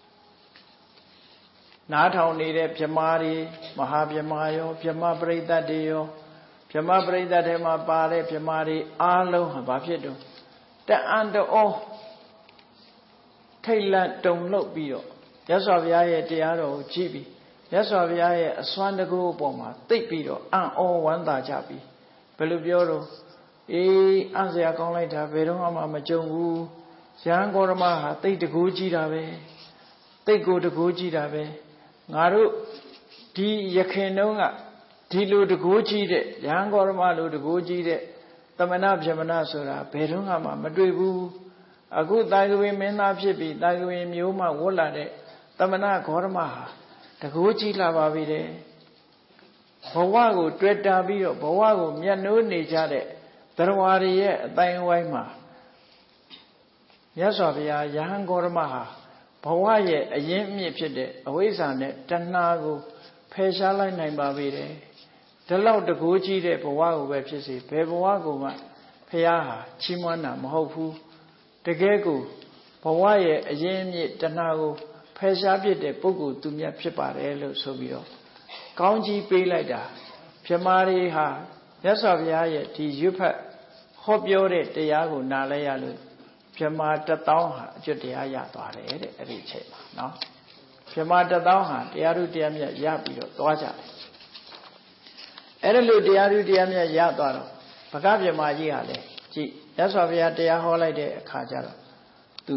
နားထောင်နေတဲ့ဗြဟ္မာတွေမဟာဗြဟ္မာရောဗြဟ္မာပရိသတ်တွေရောဗြဟ္မာပရိသတ်ထဲမှာပါတဲ့ဗြဟ္မာတွေအားလုံးဟာဘာဖြစ်တော့တအံ့တော်ထိတ်လန့်တုန်လှုပ်ပြီးတော့မြတ်စွာဘုရားရဲ့တရားတော်ကိုကြည့်ပြီးမြတ်စွာဘုရားရဲ့အစွမ်းတကူအပေါ်မှာသိပ်ပြီးတော့အံ့ဩဝမ်းသာကြပြီးဘယ်လိုပြောတော့အေးအံ့စရာကောင်းလိုက်တာဘယ်တော့မှမကြုံဘူးရဟန်းဂေါရမဟာသိပ်တကူကြီးတာပဲသိပ်ကိုတကူကြီးတာပဲငါတို့ဒီယခင်တုန်းကဒီလိုတကူကြီးတဲ့ရဟန်းဂေါရမလိုတကူကြီးတဲ့သမဏဗြဟ္မဏဆိုတာဘယ်တော့မှမတွေ့ဘူးအခုတာယကဝေမင်းသားဖြစ်ပြီးတာယကဝေမျိုးမှဝတ်လာတဲ့သမဏဂေါရမဟာတကူကြီးလာပါပြီတဲ့ဘဝကိုတွေ့တာပြီးတော့ဘဝကိုမျက်နှိုးနေကြတဲ့တရားတွေရဲ့အတိုင်းအဝိုင်းမှာမြတ်စွာဘုရားယဟန်ဂေါရမဟာဘဝရဲ့အရင်းအမြစ်ဖြစ်တဲ့အဝိဇ္ဇာနဲ့တဏှာကိုဖယ်ရှားလိုက်နိုင်ပါပြီတဲ့ဒီလောက်တကူကြီးတဲ့ဘဝကိုပဲဖြစ်စေဘယ်ဘဝကိုမှဘုရားဟာချီးမွမ်းတာမဟုတ်ဘူးတကယ်ကိုဘဝရဲ့အရင်းအမြစ်တဏှာကိုဖယ်ရှားပြတဲ့ပုဂ္ဂိုလ်သူမြတ်ဖြစ်ပါတယ်လို့ဆိုပြီးတော့ကောင်းကြီးပေးလိုက်တာမြမာတွေဟာမြတ်စွာဘုရားရဲ့ဒီရွတ်ဖတ်ဟောပြောတဲ့တရားကိုနားလဲရလို့မြမာ1000ဟာအကျွတ်တရားရသွားတယ်တဲ့အဲ့ဒီအချိန်မှာနော်မြမာ1000ဟာတရားဓုတရားမြတ်ရပြီးတော့သွားကြတယ်အဲ့ဒါလို့တရားဓုတရားမြတ်ရသွားတော့ဘဂဗြဟ္မာကြီးဟာလေကြည့်မြတ်စွာဘုရားတရားဟောလိုက်တဲ့အခါကျတော့သူ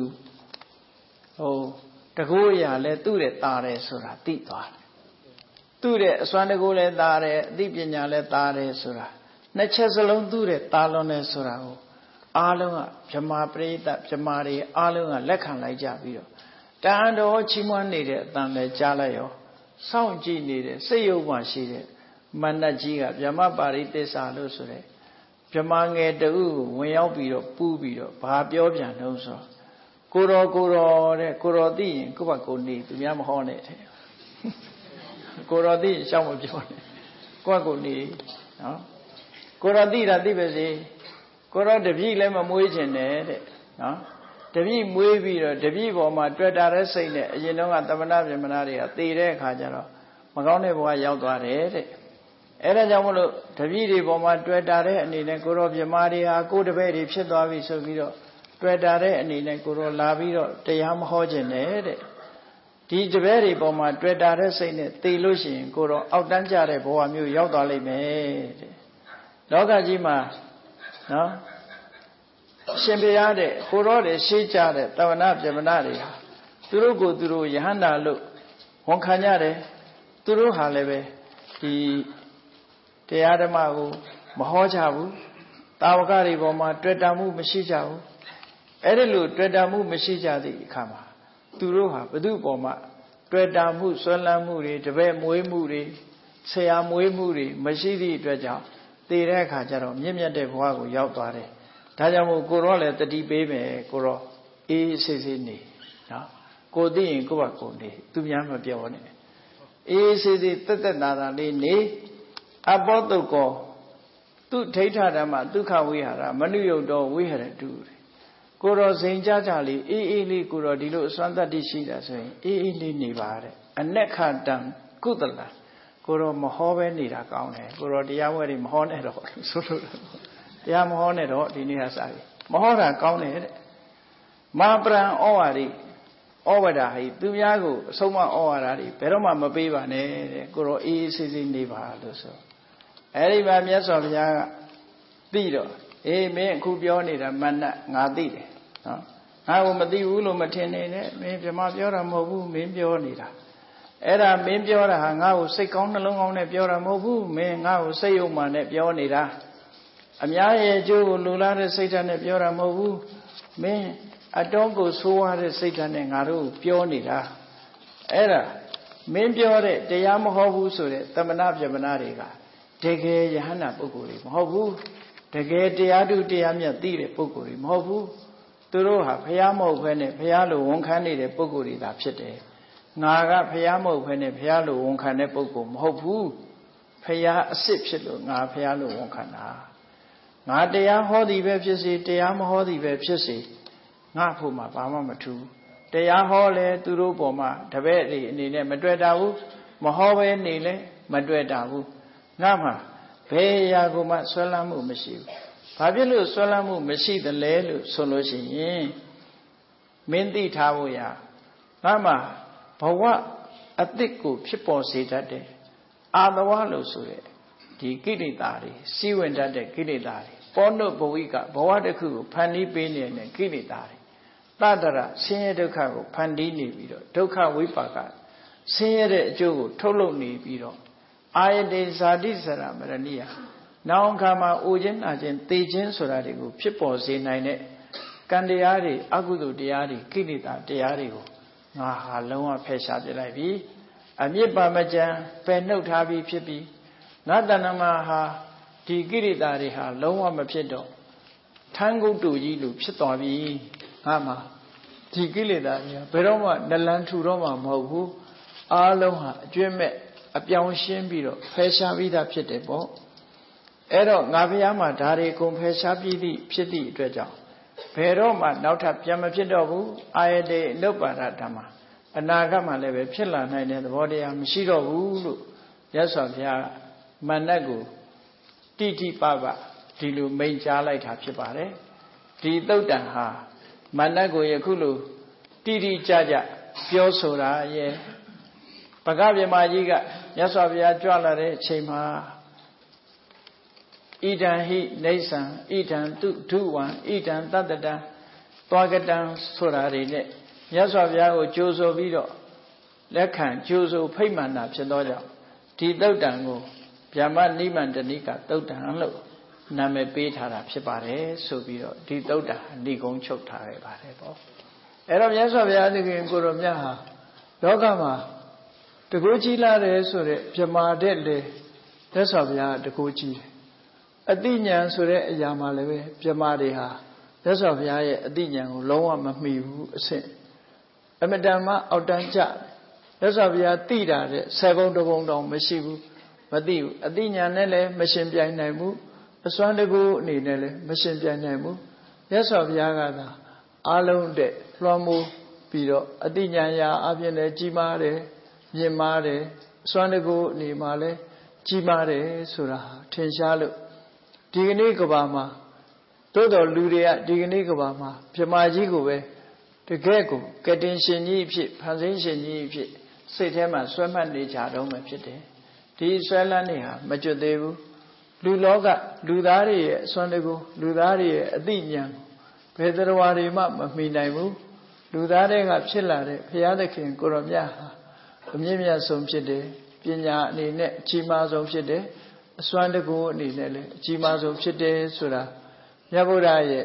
တကူအရာလဲသူ့တဲ့တာတယ်ဆိုတာသိသွားတယ်သူ့တဲ့အစွမ်းတကူလဲတာတယ်အသိပညာလဲတာတယ်ဆိုတာနှစ်ချက်စလုံးသူ့တဲ့တာလွန်တယ်ဆိုတာကိုအားလုံးကဗြဟ္မာပရိသတ်ဗြဟ္မာတွေအားလုံးကလက်ခံလိုက်ကြပြီးတော့တန်တော်ချီးမွမ်းနေတဲ့အတန်လဲကြားလိုက်ရောစောင့်ကြည့်နေတဲ့စိတ်ယုတ်မှရှိတဲ့မဏ္ဍကြီးကဗြဟ္မပါရိသစ္စာလို့ဆိုတဲ့ဗြဟ္မာငယ်တူကိုဝင်ရောက်ပြီးတော့ပူးပြီးတော့ဘာပြောပြန်တော့ဆိုကိုတော်တဲ့ကိုတော်သိရင်ကိုယ့်ဘက်ကိုနေသူများမဟောနဲ့တဲ့ကိုတော်သိရင်ရှောက်မပြောနဲ့ကိုယ့်ဘက်ကိုနေနော်ကိုတော်သိတာသိပါစေကိုတော်တပည့်လည်းမမွေးခြင်းနဲ့တဲ့နော်တပည့်မွေးပြီးတော့တပည့်ပေါ်မှာတွေ့တာတဲ့စိတ်နဲ့အရင်တော့ကသမဏဗြဟ္မဏတွေကသေတဲ့အခါကျတော့မကောင်းတဲ့ဘဝရောက်သွားတယ်တဲ့အဲ့ဒါကြောင့်မလို့တပည့်တွေပေါ်မှာတွေ့တာတဲ့အနေနဲ့ကိုတော်ဗြဟ္မာတွေဟာကိုယ်တပည့်တွေဖြစ်သွားပြီဆိုပြီးတော့တွေ့တာတဲ့အနေနဲ့ကိုတော်လာပြီးတော့တရားမဟောခြင်းနဲ့တဲ့ဒီတပည့်တွေပေါ်မှာတွေ့တာတဲ့စိတ်နဲ့သိလို့ရှိရင်ကိုတော်အောက်တန်းကြတဲ့ဘဝမျိုးရောက်သွားလိမ့်မယ်တဲ့လောကကြီးမှာနော်ရှင်ဘုရားတဲ့ကိုတော်တွေရှေးကြတဲ့တဝနာဗြဟ္မဏတွေဟာသူတို့ကိုသူတို့ယဟန္တာလို့ဝန်ခံကြတယ်သူတို့ဟာလည်းပဲဒီတရားဓမ္မကိုမဟောကြဘူးတာဝကတွေပေါ်မှာတွေ့တာမှုမရှိကြဘူးအဲ့ဒီလိုတွေ့တာမှုမရှိကြသည့်အခါမှာသူတို့ဟာဘု து ပေါ်မှာတွေ့တာမှုဆွဲလန်းမှုတွေတပည့်မွေးမှုတွေဆရာမွေးမှုတွေမရှိသည့်အတွက်ကြောင့်တည်တဲ့အခါကျတော့မြင့်မြတ်တဲ့ဘဝကိုရောက်သွားတယ်ဒါကြောင့်မို့ကိုရောလည်းတတိပေးမယ်ကိုရောအေးဆေးဆေးနေနော်ကိုသိရင်ကိုယ့်ဘက်ကိုနေသူများမပြောနဲ့အေးဆေးဆေးတက်တက်တာတာလေးနေအဘောတုတ်ကောသူထိဋ္ဌဓမ္မဒုက္ခဝိဟာရမနုယုတ်တော်ဝိဟရတုကိုရောစိန်ကြကြလေးအေးအေးလေးကိုရောဒီလိုအစွမ်းတတ္တိရှိတာဆိုရင်အေးအေးလေးနေပါတဲ့အနက်ခတံကုသလကိုရောမဟောပဲနေတာကောင်းတယ်ကိုရောတရားဝဲတွေမဟောနဲ့တော့ဆိုလို့တရားမဟောနဲ့တော့ဒီနေ့ကစပြီမဟောတာကောင်းတယ်တဲ့မာပရံဩဝါဒိဩဝဒဟိသူများကိုအဆုံးမဩဝါဒတွေဘယ်တော့မှမပေးပါနဲ့တဲ့ကိုရောအေးအေးဆေးဆေးနေပါလို့ဆိုအဲ့ဒီမှာမြတ်စွာဘုရားကသိတော့အေးမင်းအခုပြောနေတာမဏ္ဍငါသိတယ်နော်ငါ့ကိုမသိဘူးလို့မထင်နေနဲ့မင်းဗြဟ္မာပြောတာမဟုတ်ဘူးမင်းပြောနေတာအဲ့ဒါမင်းပြောတာဟာငါ့ကိုစိတ်ကောင်းနှလုံးကောင်းနဲ့ပြောတာမဟုတ်ဘူးမင်းငါ့ကိုစိတ်ယုံမှနဲ့ပြောနေတာအများရဲ့အကျိုးကိုလူလားတဲ့စိတ်ဓာတ်နဲ့ပြောတာမဟုတ်ဘူးမင်းအတော်ကိုဆိုးရတဲ့စိတ်ဓာတ်နဲ့ငါတို့ပြောနေတာအဲ့ဒါမင်းပြောတဲ့တရားမဟုတ်ဘူးဆိုတဲ့သမဏဗြဟ္မဏတွေကတကယ်ယဟန္တာပုဂ္ဂိုလ်တွေမဟုတ်ဘူးတကယ်တရားဓုတရားမြတ်သိတဲ့ပုဂ္ဂိုလ်တွေမဟုတ်ဘူးသူတို့ဟာဘုရားမဟုတ်ဘဲနဲ့ဘုရားလိုဝန်ခံနေတဲ့ပုဂ္ဂိုလ်တွေသာဖြစ်တယ်ငါကဘုရားမဟုတ်ဘဲနဲ့ဘုရားလိုဝန်ခံတဲ့ပုဂ္ဂိုလ်မဟုတ်ဘူးဘုရားအစ်စ်ဖြစ်လို့ငါဘုရားလိုဝန်ခံတာငါတရားဟောသည်ပဲဖြစ်စေတရားမဟောသည်ပဲဖြစ်စေငါဖို့မှာဘာမှမထူးတရားဟောလဲသူတို့ပေါ်မှာတပည့်တွေအနေနဲ့မတွေ့တာဘူးမဟောပဲနေလဲမတွေ့တာဘူးငါမှာဘယ်အရာကိုမှဆွဲလန်းမှုမရှိဘူးဘာဖြစ်လို့ဆွဲလန်းမှုမရှိသလဲလို့ဆိုလို့ရှိရင်မင်းသိထားဖို့ရငါမှာဘဝအတိတ်ကိုဖြစ်ပေါ်စေတတ်တယ်အာသဝလို့ဆိုတဲ့ဒီကိလေသာတွေစီးဝင်တတ်တဲ့ကိလေသာတွေပောနုဘဝိကဘဝတစ်ခုကိုဖန်တီးပေးနေတဲ့ကိလေသာတွေတတရဆင်းရဲဒုက္ခကိုဖန်တီးနေပြီးတော့ဒုက္ခဝိပါကဆင်းရဲတဲ့အကျိုးကိုထုတ်လုပ်နေပြီးတော့အာယတေဇာတိစရမရဏိယနောင်ခါမှာအိုခြင်းနာခြင်းသေခြင်းဆိုတာတွေကိုဖြစ်ပေါ်စေနိုင်တဲ့ကံတရားတွေအကုသိုလ်တရားတွေကိလေသာတရားတွေကိုငါဟာလုံးဝဖယ်ရှားပြလိုက်ပြီအမြစ်ပါမကြံပယ်နှုတ်ထားပြီးဖြစ်ပြီးငါတဏ္ဍမှာဟာဒီကိရိတာတွေဟာလုံးဝမဖြစ်တော့ထန်းကုတ်တူကြီးလိုဖြစ်သွားပြီငါမှာဒီကိလေသာကြီးဘယ်တော့မှနလန်ထူတော့မှမဟုတ်ဘူးအားလုံးဟာအကျွင့်မဲ့အပြောင်းရှင်းပြီးတော့ဖယ်ရှားပြီးသားဖြစ်တယ်ပေါ့အဲ့တော့ငါဘုရားမှာဓာရီကုံဖယ်ရှားပြီးသည့်ဖြစ်သည့်အတွက်ကြောင့်ဘယ်တော့မှနောက်ထပ်ပြန်မဖြစ်တော့ဘူးအာယတေအနုပ္ပါဒဓမ္မအနာဂတ်မှာလည်းပဲဖြစ်လာနိုင်တဲ့သဘောတရားမရှိတော့ဘူးလို့ရသော်ဘုရားမန္တကိုတိတိပပဒီလိုမိန့်ကြားလိုက်တာဖြစ်ပါတယ်ဒီသုတ်တံဟာမန္တကိုယခုလိုတိတိကျကျပြောဆိုတာရဲ့ပကဗြဟ္မာကြီးကရသော်ဘုရားကြွလာတဲ့အချိန်မှာဣဒံဟိနေဆံဣဒံတုဒုဝံဣဒံတတ္တတံသွားကတံဆိုတာတွေနဲ့မြတ်စွာဘုရားကိုကြိုးဆိုပြီးတော့လက်ခံကြိုးဆိုဖိတ်မှန်တာဖြစ်သောကြောင့်ဒီသုတ်တံကိုဗျာမနိမန္တနိကသုတ်တံလို့နာမည်ပေးထားတာဖြစ်ပါတယ်ဆိုပြီးတော့ဒီသုတ်တံဏိဂုံးချုပ်ထားခဲ့ပါတယ်ပေါ့အဲ့တော့မြတ်စွာဘုရားသခင်ကိုရောမြတ်ဟာလောကမှာတကူကြီးလာတယ်ဆိုတဲ့ဗြဟ္မာတဲ့လေမြတ်စွာဘုရားတကူကြီးတယ်အတိညာဏ်ဆိုတဲ့အရာမှာလည်းပဲဗြဟ္မာတွေဟာမြတ်စွာဘုရားရဲ့အတိညာဏ်ကိုလုံးဝမမှီဘူးအဆင့်အမတန်မှအောက်တန်းကျမြတ်စွာဘုရားသိတာတဲ့10ဘုံတစ်ဘုံတောင်မရှိဘူးမသိဘူးအတိညာဏ်နဲ့လည်းမရှင်ပြိုင်နိုင်ဘူးအစွမ်းတကူအနေနဲ့လည်းမရှင်ပြိုင်နိုင်ဘူးမြတ်စွာဘုရားကသာအလုံးတဲ့လွှမ်းမိုးပြီးတော့အတိညာဏ်ရာအပြင်လည်းကြီးမားတယ်မြင့်မားတယ်အစွမ်းတကူအနေမှာလည်းကြီးမားတယ်ဆိုတာထင်ရှားလို့ဒီကနေ့ကဘာမှာတိုးတော်လူတွေကဒီကနေ့ကဘာမှာဗြဟ္မာကြီးကိုပဲတကယ်ကိုကတင်ရှင်ကြီးဖြစ်ဖန်ဆင်းရှင်ကြီးဖြစ်စိတ်ထဲမှာဆွဲမှတ်နေကြတော့မှဖြစ်တယ်ဒီဆွဲလန်းနေဟာမကျွတ်သေးဘူးလူလောကလူသားတွေရဲ့အစွမ်းတကူလူသားတွေရဲ့အသိဉာဏ်ဘယ်တရားတွေမှမမီနိုင်ဘူးလူသားတွေကဖြစ်လာတဲ့ဘုရားသခင်ကိုရောမြတ်ဟာအမြင့်မြတ်ဆုံးဖြစ်တယ်ပညာအနေနဲ့အကြီးမားဆုံးဖြစ်တယ်အစွမ်းတကူအနေနဲ့လည်းအကြီးမားဆုံးဖြစ်တယ်ဆိုတာမြတ်ဗုဒ္ဓရဲ့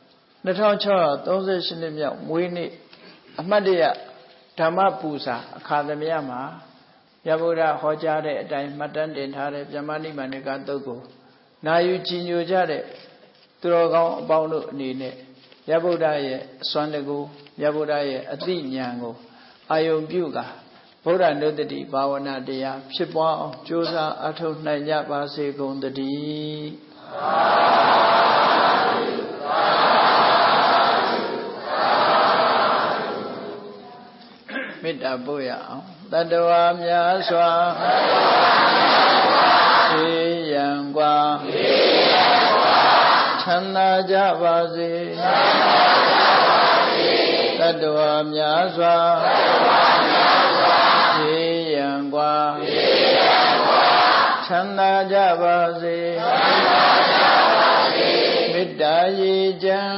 2638နှစ်မြောက်မွေးနေ့အမှတ်တရဓမ္မပူဇာအခါသမယမှာမြတ်ဗုဒ္ဓဟောကြားတဲ့အတိုင်းမှတ်တမ်းတင်ထားတဲ့ဗျမ္မာနိမန္တကသုတ်ကိုနာယူကြည်ညိုကြတဲ့သူတော်ကောင်းအပေါင်းတို့အနေနဲ့မြတ်ဗုဒ္ဓရဲ့အစွမ်းတကူမြတ်ဗုဒ္ဓရဲ့အသိဉာဏ်ကိုအာယုံပြုကာဗုဒ္ဓနုတ္တိဘာဝနာတရားဖြစ်ပွားအောင်ကြိုးစားအထောက်နိုင်ကြပါစေကုန်သတည်းမေတ္တာပို့ရအောင်တတ္တဝါများစွာသေရန်กว่าချမ်းသာကြပါစေတတ္တဝါများစွာသေရန်กว่าချမ်းသာကြပါစေမေတ္တာရေချမ်း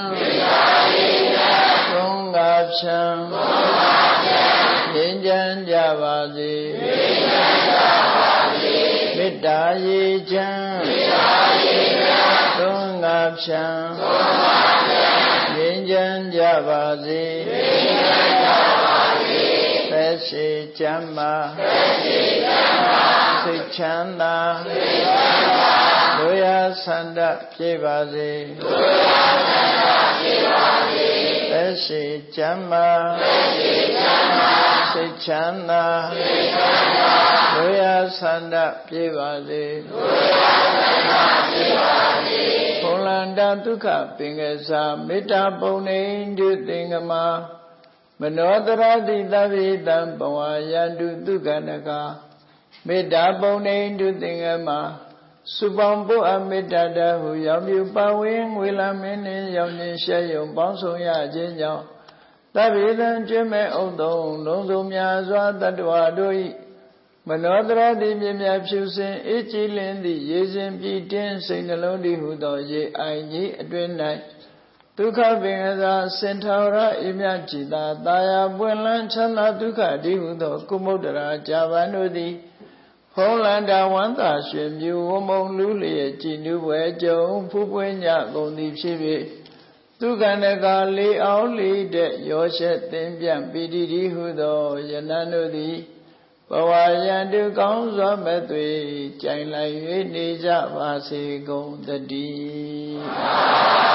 သုံးငါဖြံငြိမ်းချမ်းကြပါစေမေတ္တာရေချမ်းသုံးငါဖြံငြိမ်းချမ်းကြပါစေသက်ရှိချမ်းသာစိတ်ချမ်းသာလူရဆန္ဒပြည့်ပါစေသက်ရှိချမ်းသာစိတ်ချမ်းသာလူရဆန္ဒပြည့်ပါစေဘုံလန္တဒုက္ခပင်ကစားမေတ္တာပုံနေတုသင်္ကမမနောတရတိသဗ္ဗေတံဘဝယန္တုဒုက္ခနကမေတ္တာပုံနေတုသင်္ကမစုပေါင်းပုအမေတ္တာတဟုရောက်မြူပါဝင်ငွေလမင်းနှင့်ရောက်ခြင်းရှဲယုံပေါင်းဆောင်ရခြင်းကြောင့်သဗ္ဗေတံကျွမ်းမဲ့ဥဒ္ဒုံလုံးစုံများစွာတတ္တဝါတို့၏မနောတရတိမြင်မြဖြူစင်အေးကြည်လင်းသည့်ရေစဉ်ပြည့်တင်းစိတ်နှလုံးတည်ဟုသောရေအိုင်ကြီးအတွင်၌ဒုက္ခပင်ကစားစင်ထာဝရအေမြจิตာတာယာပွင့်လန်းချမ်းသာဒုက္ခတည်ဟုသောကုမုဒ္ဒရာဇာဗန်တို့သည်ဖုံးလန္တာဝန္တာရွှင်မြူဝမုံလူလျက်ကြည်နူးပွဲကြုံဖူးပွင့်ညကုန်သည်ဖြစ်၍သူကန္တကလေးအောင်လေးတဲ့ရောရှက်သင်ပြန့်ပီတိဟုသောယနန်တို့သည်ဘဝရန်သူကောင်းစွာမဲ့သွေကြိုင်လိုက်၍နေကြပါစေကုန်သတည်း